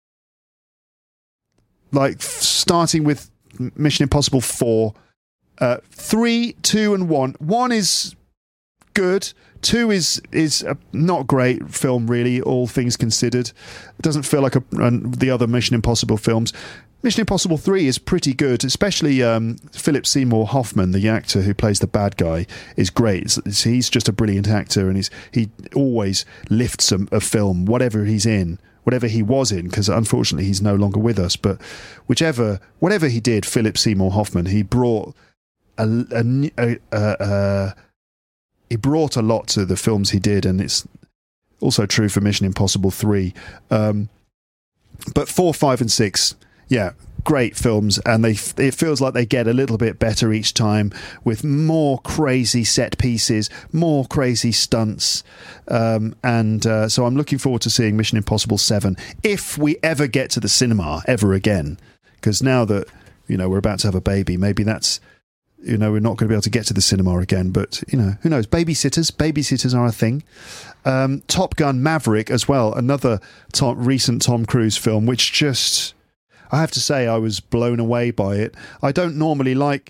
Like starting with Mission Impossible four, uh, three, two, and one. One is good. Two is is a not great film, really, all things considered. It doesn't feel like a, a, the other Mission Impossible films. Mission Impossible three is pretty good, especially um, Philip Seymour Hoffman, the actor who plays the bad guy, is great. It's, it's, he's just a brilliant actor, and he's he always lifts a, a film, whatever he's in. Whatever he was in, because unfortunately he's no longer with us, but whichever, whatever he did, Philip Seymour Hoffman, he brought a, a, a, a, a he brought a lot to the films he did, and it's also true for Mission Impossible three. Um, but four, five, and six, yeah, great films, and they it feels like they get a little bit better each time with more crazy set pieces, more crazy stunts, um, and uh, so I'm looking forward to seeing Mission Impossible seven if we ever get to the cinema ever again, because now that, you know, we're about to have a baby, maybe that's, you know, we're not going to be able to get to the cinema again, but, you know, who knows. Babysitters babysitters are a thing. um, Top Gun Maverick as well, another Tom, recent Tom Cruise film, which just, I have to say, I was blown away by it. I don't normally like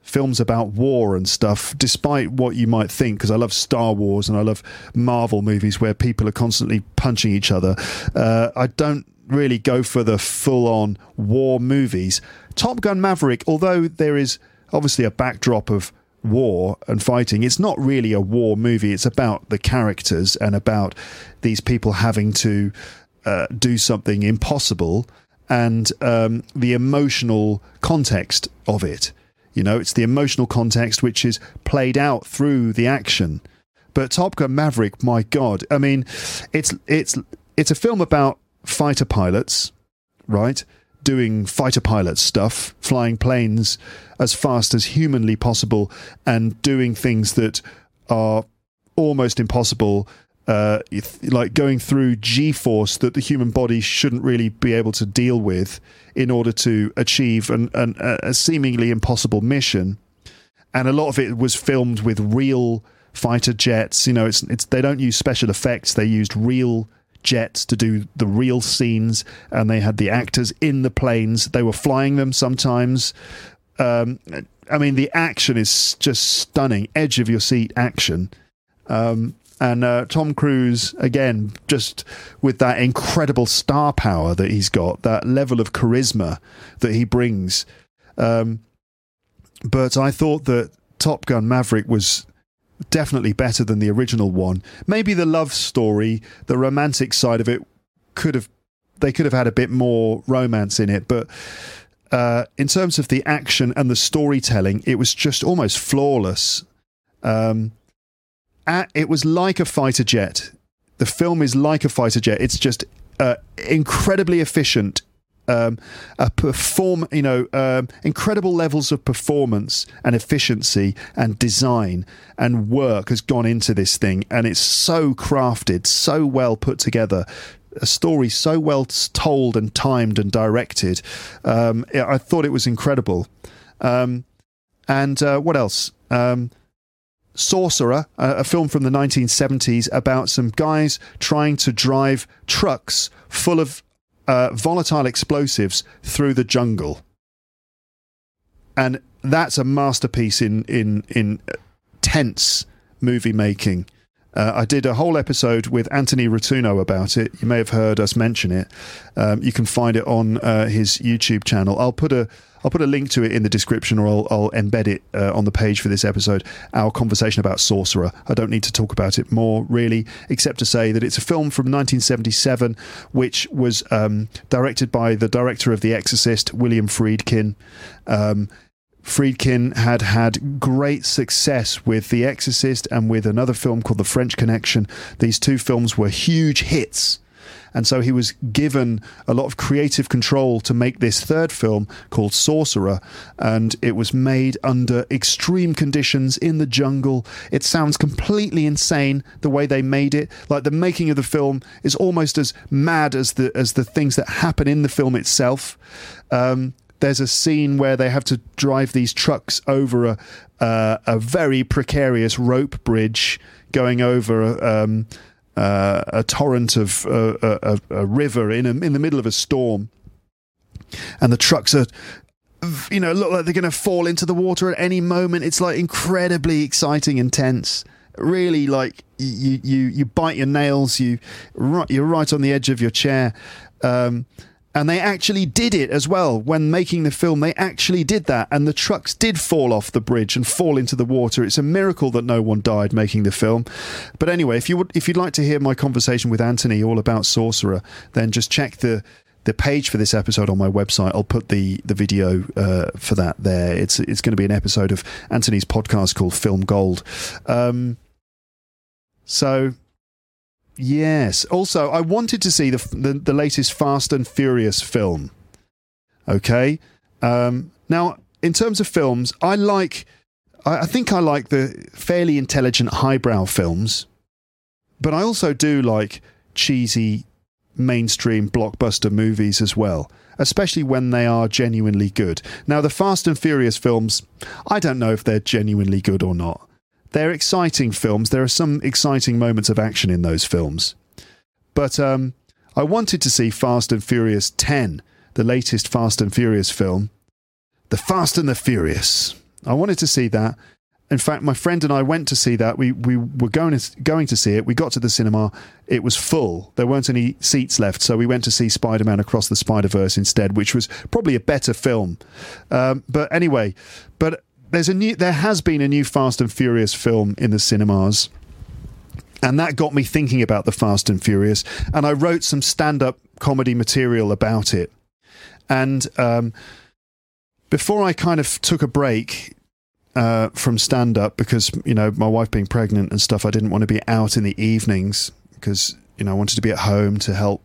films about war and stuff, despite what you might think, because I love Star Wars and I love Marvel movies where people are constantly punching each other. Uh, I don't really go for the full-on war movies. Top Gun Maverick, although there is obviously a backdrop of war and fighting, it's not really a war movie. It's about the characters and about these people having to uh, do something impossible and um, the emotional context of it. You know, it's the emotional context which is played out through the action. But Top Gun Maverick, my God, I mean, it's it's it's a film about fighter pilots, right? Doing fighter pilot stuff, flying planes as fast as humanly possible and doing things that are almost impossible, uh, like going through G-force that the human body shouldn't really be able to deal with in order to achieve an, an, a seemingly impossible mission. And a lot of it was filmed with real fighter jets. You know, it's it's they don't use special effects. They used real jets to do the real scenes, and they had the actors in the planes. They were flying them sometimes. Um, I mean, the action is just stunning, edge of your seat action. Um, and uh, Tom Cruise, again, just with that incredible star power that he's got, that level of charisma that he brings. Um, but I thought that Top Gun Maverick was definitely better than the original one. Maybe the love story, the romantic side of it, could have they could have had a bit more romance in it, but uh, in terms of the action and the storytelling, it was just almost flawless. Um, at, it was like a fighter jet. The film is like a fighter jet. It's just uh, incredibly efficient. Um, a perform, you know, um, incredible levels of performance and efficiency and design and work has gone into this thing, and it's so crafted, so well put together, a story so well told and timed and directed. Um, I thought it was incredible. Um, and uh, what else? Um, Sorcerer, a, a film from the nineteen seventies about some guys trying to drive trucks full of Uh, volatile explosives through the jungle, and that's a masterpiece in in in tense movie making. Uh, I did a whole episode with Anthony Rotuno about it. You may have heard us mention it. Um, you can find it on uh, his YouTube channel. I'll put a I'll put a link to it in the description, or I'll, I'll embed it uh, on the page for this episode, our conversation about Sorcerer. I don't need to talk about it more, really, except to say that it's a film from nineteen seventy-seven, which was um, directed by the director of The Exorcist, William Friedkin. Um, Friedkin had had great success with The Exorcist and with another film called The French Connection. These two films were huge hits. And so he was given a lot of creative control to make this third film called Sorcerer, and it was made under extreme conditions in the jungle. It sounds completely insane the way they made it. Like, the making of the film is almost as mad as the as the things that happen in the film itself. Um, there's a scene where they have to drive these trucks over a uh, a very precarious rope bridge going over a um, Uh, a torrent of uh, a, a river in a, in the middle of a storm, and the trucks are, you know, look like they're going to fall into the water at any moment. It's like incredibly exciting and tense. Really, like you you you bite your nails. You you're right on the edge of your chair. Um, And they actually did it as well. When making the film, they actually did that. And the trucks did fall off the bridge and fall into the water. It's a miracle that no one died making the film. But anyway, if you would, if you'd like to hear my conversation with Anthony all about Sorcerer, then just check the the page for this episode on my website. I'll put the the video uh, for that there. It's it's going to be an episode of Anthony's podcast called Film Gold. Um, so... Yes. Also, I wanted to see the, the the latest Fast and Furious film. Okay. Um, now, in terms of films, I like. I, I think I like the fairly intelligent highbrow films, but I also do like cheesy mainstream blockbuster movies as well, especially when they are genuinely good. Now, the Fast and Furious films, I don't know if they're genuinely good or not. They're exciting films. There are some exciting moments of action in those films. But um, I wanted to see Fast and Furious ten, the latest Fast and Furious film. The Fast and the Furious. I wanted to see that. In fact, my friend and I went to see that. We we were going to, going to see it. We got to the cinema. It was full. There weren't any seats left, so we went to see Spider-Man Across the Spider-Verse instead, which was probably a better film. Um, but anyway, but there's a new. There has been a new Fast and Furious film in the cinemas, and that got me thinking about the Fast and Furious. And I wrote some stand-up comedy material about it. And um, before I kind of took a break Uh, from stand-up, because, you know, my wife being pregnant and stuff, I didn't want to be out in the evenings because, you know, I wanted to be at home to help,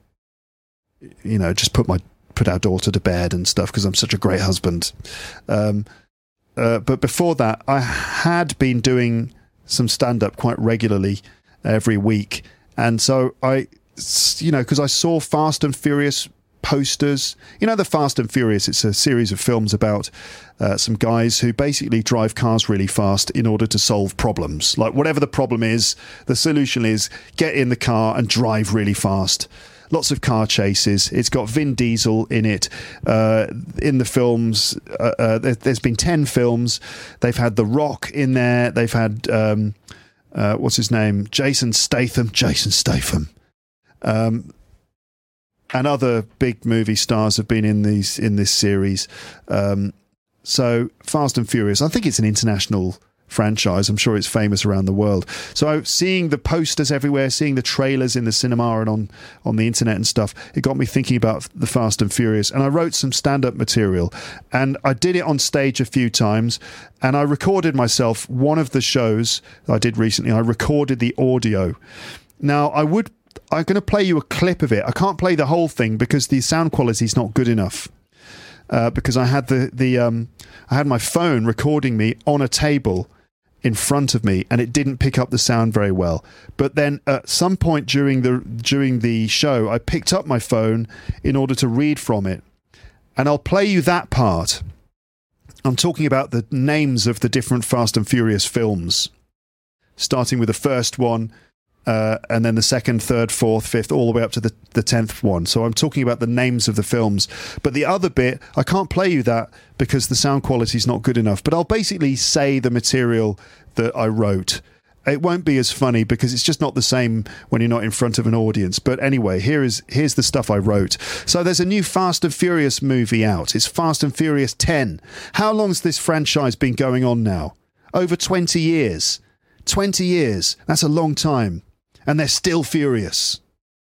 you know, just put my put our daughter to bed and stuff because I'm such a great husband. Um, uh, but before that, I had been doing some stand-up quite regularly every week. And so I, you know, because I saw Fast and Furious posters. You know, the Fast and Furious, it's a series of films about uh, some guys who basically drive cars really fast in order to solve problems. Like, whatever the problem is, the solution is get in the car and drive really fast. Lots of car chases. It's got Vin Diesel in it. Uh, in the films, uh, uh, there, there's been ten films. They've had The Rock in there. They've had, um, uh, what's his name? Jason Statham. Jason Statham. Um, and other big movie stars have been in these in this series. Um, so Fast and Furious, I think it's an international franchise. I'm sure it's famous around the world. So seeing the posters everywhere, seeing the trailers in the cinema and on, on the internet and stuff, it got me thinking about the Fast and Furious. And I wrote some stand-up material. And I did it on stage a few times. And I recorded myself. One of the shows I did recently, I recorded the audio. Now, I would... I'm going to play you a clip of it. I can't play the whole thing because the sound quality is not good enough. Uh, because I had the the um, I had my phone recording me on a table in front of me, and it didn't pick up the sound very well. But then at some point during the during the show, I picked up my phone in order to read from it, and I'll play you that part. I'm talking about the names of the different Fast and Furious films, starting with the first one. Uh, and then the second, third, fourth, fifth, all the way up to the, the tenth one. So I'm talking about the names of the films. But the other bit, I can't play you that because the sound quality is not good enough. But I'll basically say the material that I wrote. It won't be as funny because it's just not the same when you're not in front of an audience. But anyway, here is here's the stuff I wrote. So there's a new Fast and Furious movie out. It's Fast and Furious ten. How long's this franchise been going on now? Over twenty years. twenty years. That's a long time. And they're still furious.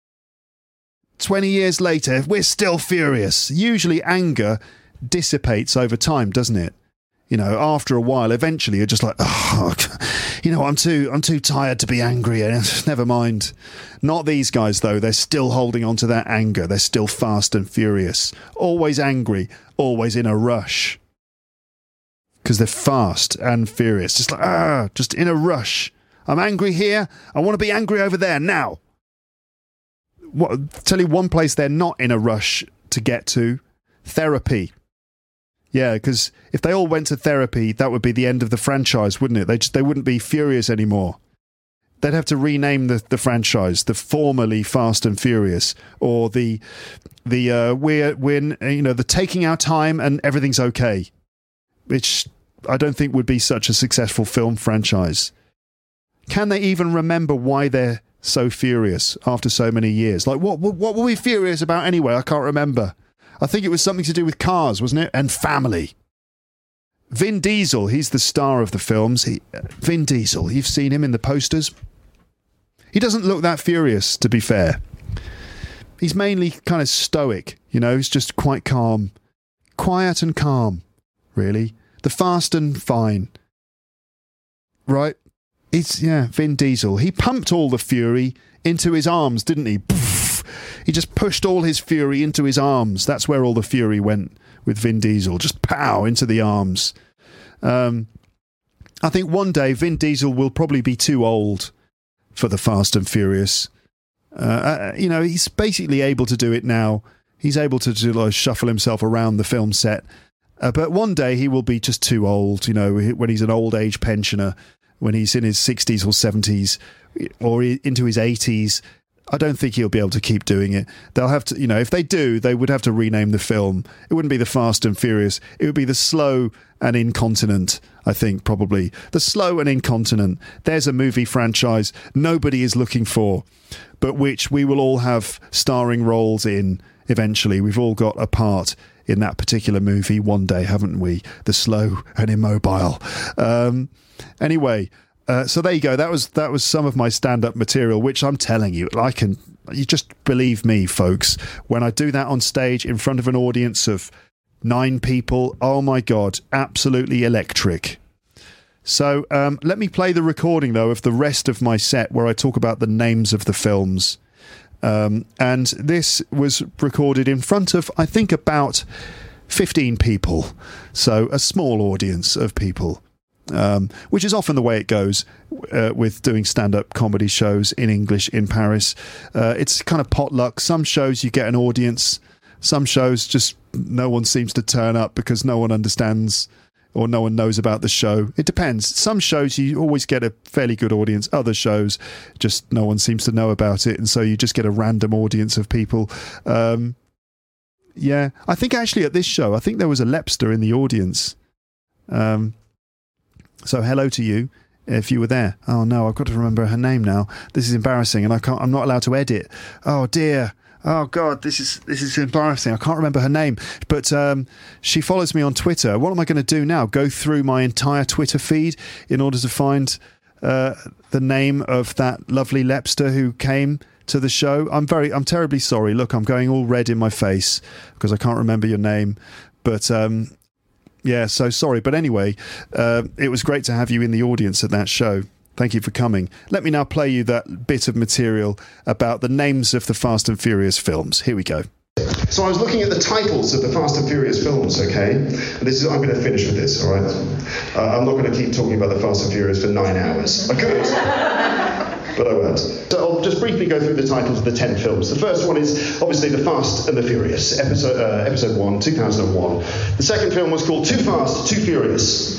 twenty years later, we're still furious. Usually anger dissipates over time, doesn't it? You know, after a while, eventually you're just like, oh, you know, I'm too, I'm too tired to be angry. Never mind. Not these guys, though. They're still holding on to that anger. They're still fast and furious. Always angry. Always in a rush. Because they're fast and furious. Just like, ah, just in a rush. I'm angry here. I want to be angry over there now. What, tell you one place they're not in a rush to get to. Therapy. Yeah, because if they all went to therapy, that would be the end of the franchise, wouldn't it? They just they wouldn't be furious anymore. They'd have to rename the, the franchise, the formerly Fast and Furious, or the the uh, we're we're you know the taking our time and everything's okay, which I don't think would be such a successful film franchise. Can they even remember why they're so furious after so many years? Like, what, what what were we furious about anyway? I can't remember. I think it was something to do with cars, wasn't it? And family. Vin Diesel, he's the star of the films. He, uh, Vin Diesel, you've seen him in the posters. He doesn't look that furious, to be fair. He's mainly kind of stoic, you know, he's just quite calm. Quiet and calm, really. The fast and fine. Right? It's, yeah, Vin Diesel. He pumped all the fury into his arms, didn't he? Poof. He just pushed all his fury into his arms. That's where all the fury went with Vin Diesel. Just pow, into the arms. Um, I think one day Vin Diesel will probably be too old for the Fast and Furious. Uh, you know, he's basically able to do it now. He's able to do, like, shuffle himself around the film set. Uh, but one day he will be just too old, you know, when he's an old age pensioner. When he's in his sixties or seventies or into his eighties, I don't think he'll be able to keep doing it. They'll have to, you know, if they do, they would have to rename the film. It wouldn't be the Fast and Furious. It would be the Slow and Incontinent, I think, probably. The Slow and Incontinent. There's a movie franchise nobody is looking for, but which we will all have starring roles in eventually. We've all got a part in that particular movie one day, haven't we? The Slow and Immobile. Um, anyway... Uh, so there you go. That was that was some of my stand-up material, which I'm telling you, I can. You just believe me, folks. When I do that on stage in front of an audience of nine people, oh my God, absolutely electric. So um, let me play the recording though of the rest of my set where I talk about the names of the films, um, and this was recorded in front of, I think, about fifteen people. So a small audience of people. Um, which is often the way it goes uh, with doing stand-up comedy shows in English in Paris. Uh, it's kind of potluck. Some shows you get an audience. Some shows just no one seems to turn up because no one understands or no one knows about the show. It depends. Some shows you always get a fairly good audience. Other shows just no one seems to know about it, and so you just get a random audience of people. Um, yeah, I think actually at this show, I think there was a Lepster in the audience. Um So hello to you, if you were there. Oh no, I've got to remember her name now. This is embarrassing, and I can't. I'm not allowed to edit. Oh dear. Oh God, this is this is embarrassing. I can't remember her name, but um, she follows me on Twitter. What am I going to do now? Go through my entire Twitter feed in order to find uh, the name of that lovely Lepster who came to the show? I'm very, I'm terribly sorry. Look, I'm going all red in my face because I can't remember your name, but. Um, Yeah, so sorry. But anyway, uh, it was great to have you in the audience at that show. Thank you for coming. Let me now play you that bit of material about the names of the Fast and Furious films. Here we go. So I was looking at the titles of the Fast and Furious films, okay? And this is, I'm going to finish with this, all right? Uh, I'm not going to keep talking about the Fast and Furious for nine hours. I could, but I won't. So I'll just briefly go through the titles of the ten films. The first one is obviously The Fast and the Furious, episode uh, episode one, two thousand one. The second film was called Too Fast, Too Furious.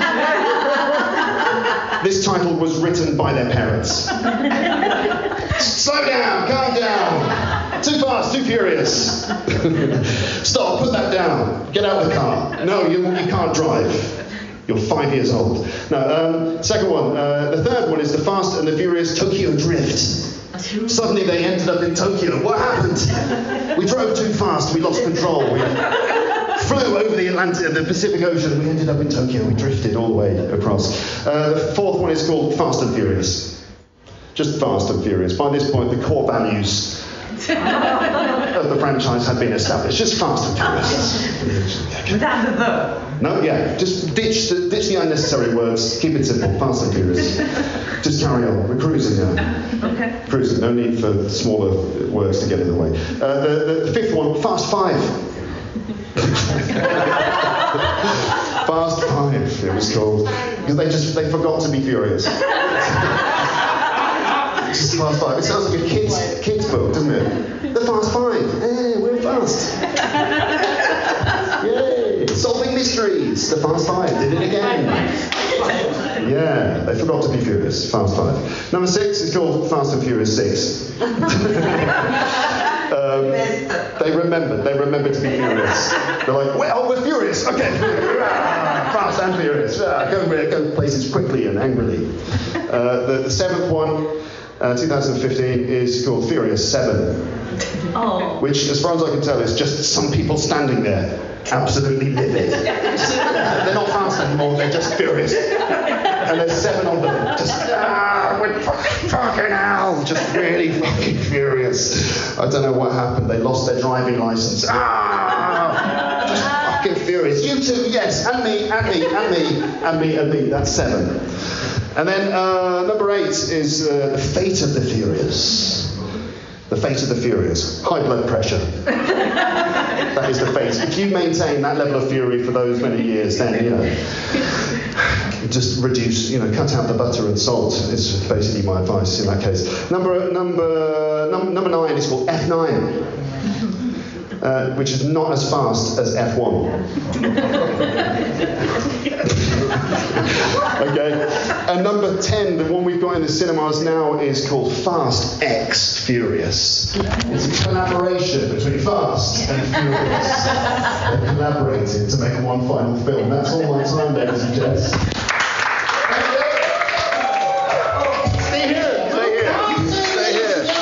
This title was written by their parents. Slow down, calm down. Too fast, too furious. Stop, put that down. Get out of the car. No, you, you can't drive. You're five years old. No, um, second one. Uh, the third one is The Fast and the Furious Tokyo Drift. Suddenly they ended up in Tokyo. What happened? We drove too fast. We lost control. We flew over the Atlantic, the Pacific Ocean. We ended up in Tokyo. We drifted all the way across. Uh, the fourth one is called Fast and Furious. Just Fast and Furious. By this point, the core values of the franchise had been established. Just Fast and Furious. Without the the. No, yeah. Just ditch the, ditch the unnecessary words. Keep it simple. Fast and Furious. Just carry on. We're cruising now. Okay. Cruising. No need for smaller words to get in the way. Uh, the, the, the fifth one, Fast Five. Fast Five, it was called. Because they just they forgot to be furious. Just Fast Five. It sounds like a kid's kid's book, doesn't it? The Fast Five. Hey, we're fast. Yay! Solving mysteries. The Fast Five did it again. Yeah, they forgot to be furious. Fast Five. Number six is called Fast and Furious Six. Um, they remembered. They remembered to be furious. They're like, well, we're furious. Okay, fast and furious. Ah, go, go places quickly and angrily. Uh, the, the seventh one, uh, two thousand fifteen, is called Furious Seven. Oh. Which, as far as I can tell, is just some people standing there, absolutely livid. They're not fast anymore. They're just furious. And there's seven of them. Just ah, we're fucking hell. Just really fucking furious. I don't know what happened. They lost their driving license. Ah, just fucking furious. You too, yes, and me, and me, and me, and me, and me. That's seven. And then uh, number eight is uh, The Fate of the Furious. The Fate of the Furious. High blood pressure. That is the fate. If you maintain that level of fury for those many years, then, you know, just reduce, you know, cut out the butter and salt is basically my advice in that case. Number number num, number nine is called F nine. uh, which is not as fast as F one. Okay, and number ten, the one we've got in the cinemas now, is called Fast X Furious. It's a collaboration between Fast and Furious. They collaborated to make one final film. That's all my time, ladies and gents. Stay here, stay here, stay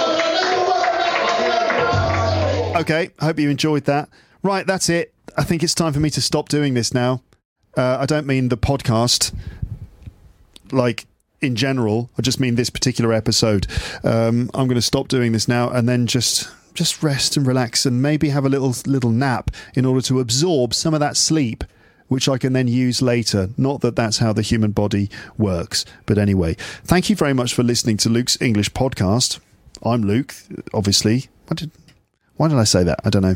here. Okay, hope you enjoyed that. Right, that's it. I think it's time for me to stop doing this now. Uh, I don't mean the podcast, like, in general. I just mean this particular episode. Um, I'm going to stop doing this now and then just just rest and relax and maybe have a little little nap in order to absorb some of that sleep, which I can then use later. Not that that's how the human body works. But anyway, thank you very much for listening to Luke's English podcast. I'm Luke, obviously. Why did, why did I say that? I don't know.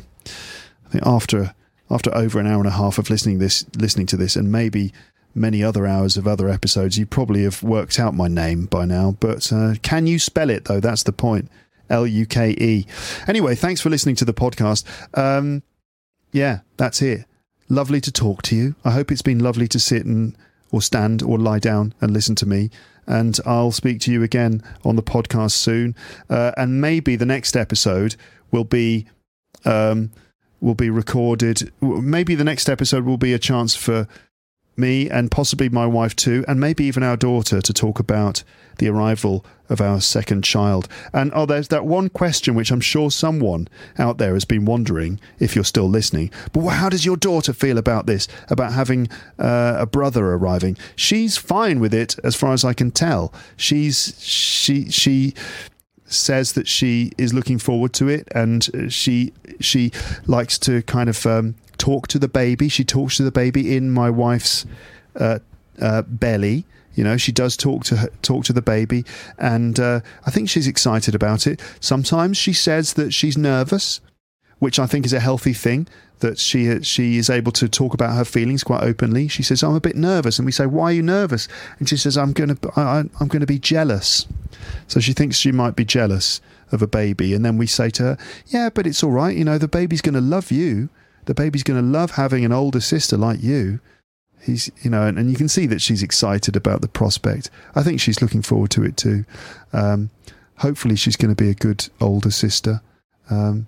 I think after... After over an hour and a half of listening this, listening to this, and maybe many other hours of other episodes, you probably have worked out my name by now. But uh, can you spell it, though? That's the point. L U K E. Anyway, thanks for listening to the podcast. Um, yeah, that's it. Lovely to talk to you. I hope it's been lovely to sit and or stand or lie down and listen to me. And I'll speak to you again on the podcast soon. Uh, and maybe the next episode will be... Um, will be recorded. Maybe the next episode will be a chance for me and possibly my wife too, and maybe even our daughter, to talk about the arrival of our second child. And oh, there's that one question which I'm sure someone out there has been wondering, if you're still listening. But how does your daughter feel about this, about having uh, a brother arriving? She's fine with it, as far as I can tell. She's she she. says that she is looking forward to it, and she she likes to kind of um, talk to the baby. She talks to the baby in my wife's uh, uh, belly. You know, she does talk to her, talk to the baby, and uh, I think she's excited about it. Sometimes she says that she's nervous, which I think is a healthy thing, that she she is able to talk about her feelings quite openly. She says, "I'm a bit nervous," and we say, "Why are you nervous?" And she says, "I'm going to I, I'm going to be jealous." So she thinks she might be jealous of a baby, and then we say to her, "Yeah, but it's all right. You know, the baby's going to love you. The baby's going to love having an older sister like you." He's, you know, and, and you can see that she's excited about the prospect. I think she's looking forward to it too. Um, hopefully, she's going to be a good older sister. Um,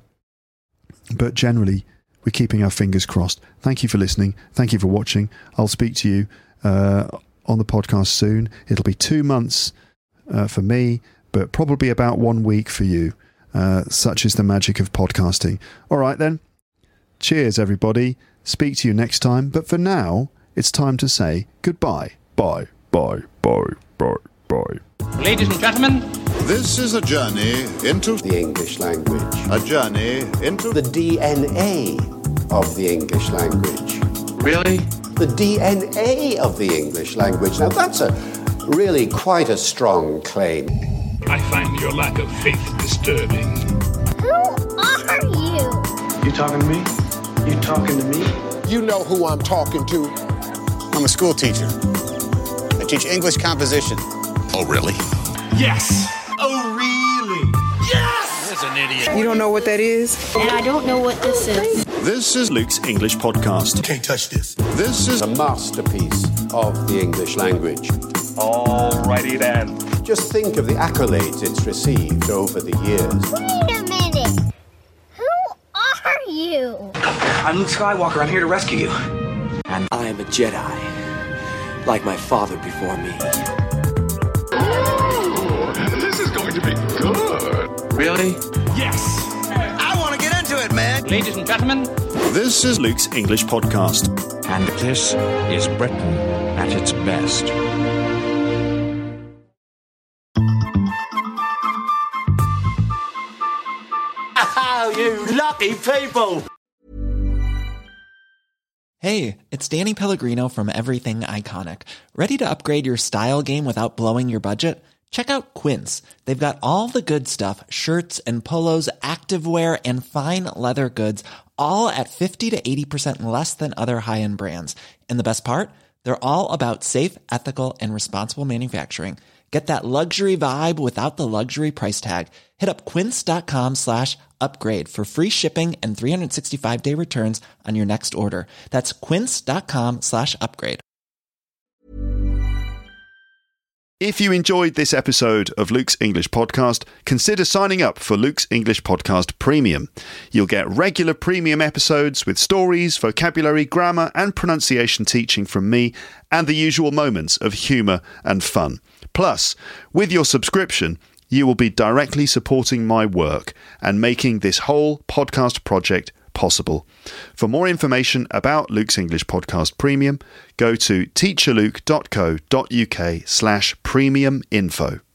but generally, we're keeping our fingers crossed. Thank you for listening. Thank you for watching. I'll speak to you uh, on the podcast soon. It'll be two months uh, for me, but probably about one week for you. Uh, such is the magic of podcasting. All right, then. Cheers, everybody. Speak to you next time. But for now, it's time to say goodbye. Bye, bye, bye, bye, bye. Ladies and gentlemen, this is a journey into the English language. A journey into the D N A of the English language. Really? The D N A of the English language. Now that's a really quite a strong claim. I find your lack of faith disturbing. Who are you? You talking to me? You talking to me? You know who I'm talking to. I'm a school teacher. I teach English composition. Oh, really? Yes! Oh, really? Yes! That's an idiot. You don't know what that is? And I don't know what this is. This is Luke's English podcast. You can't touch this. This is a masterpiece of the English language. Alrighty then. Just think of the accolades it's received over the years. Wait a minute. Who are you? I'm Luke Skywalker. I'm here to rescue you. And I am a Jedi, like my father before me. Oh, this is going to be good. Really? Yes! I want to get into it, man. Ladies and gentlemen, this is Luke's English podcast. And this is Britain at its best. Oh, you lucky people! Hey, it's Danny Pellegrino from Everything Iconic. Ready to upgrade your style game without blowing your budget? Check out Quince. They've got all the good stuff, shirts and polos, activewear, and fine leather goods, all at fifty to eighty percent less than other high-end brands. And the best part? They're all about safe, ethical, and responsible manufacturing. Get that luxury vibe without the luxury price tag. Hit up quince.com slash upgrade for free shipping and three sixty-five day returns on your next order. That's quince.com slash upgrade. If you enjoyed this episode of Luke's English Podcast, consider signing up for Luke's English Podcast Premium. You'll get regular premium episodes with stories, vocabulary, grammar and pronunciation teaching from me and the usual moments of humour and fun. Plus, with your subscription, you will be directly supporting my work and making this whole podcast project possible. For more information about Luke's English Podcast Premium, go to teacherluke.co.uk slash premium info.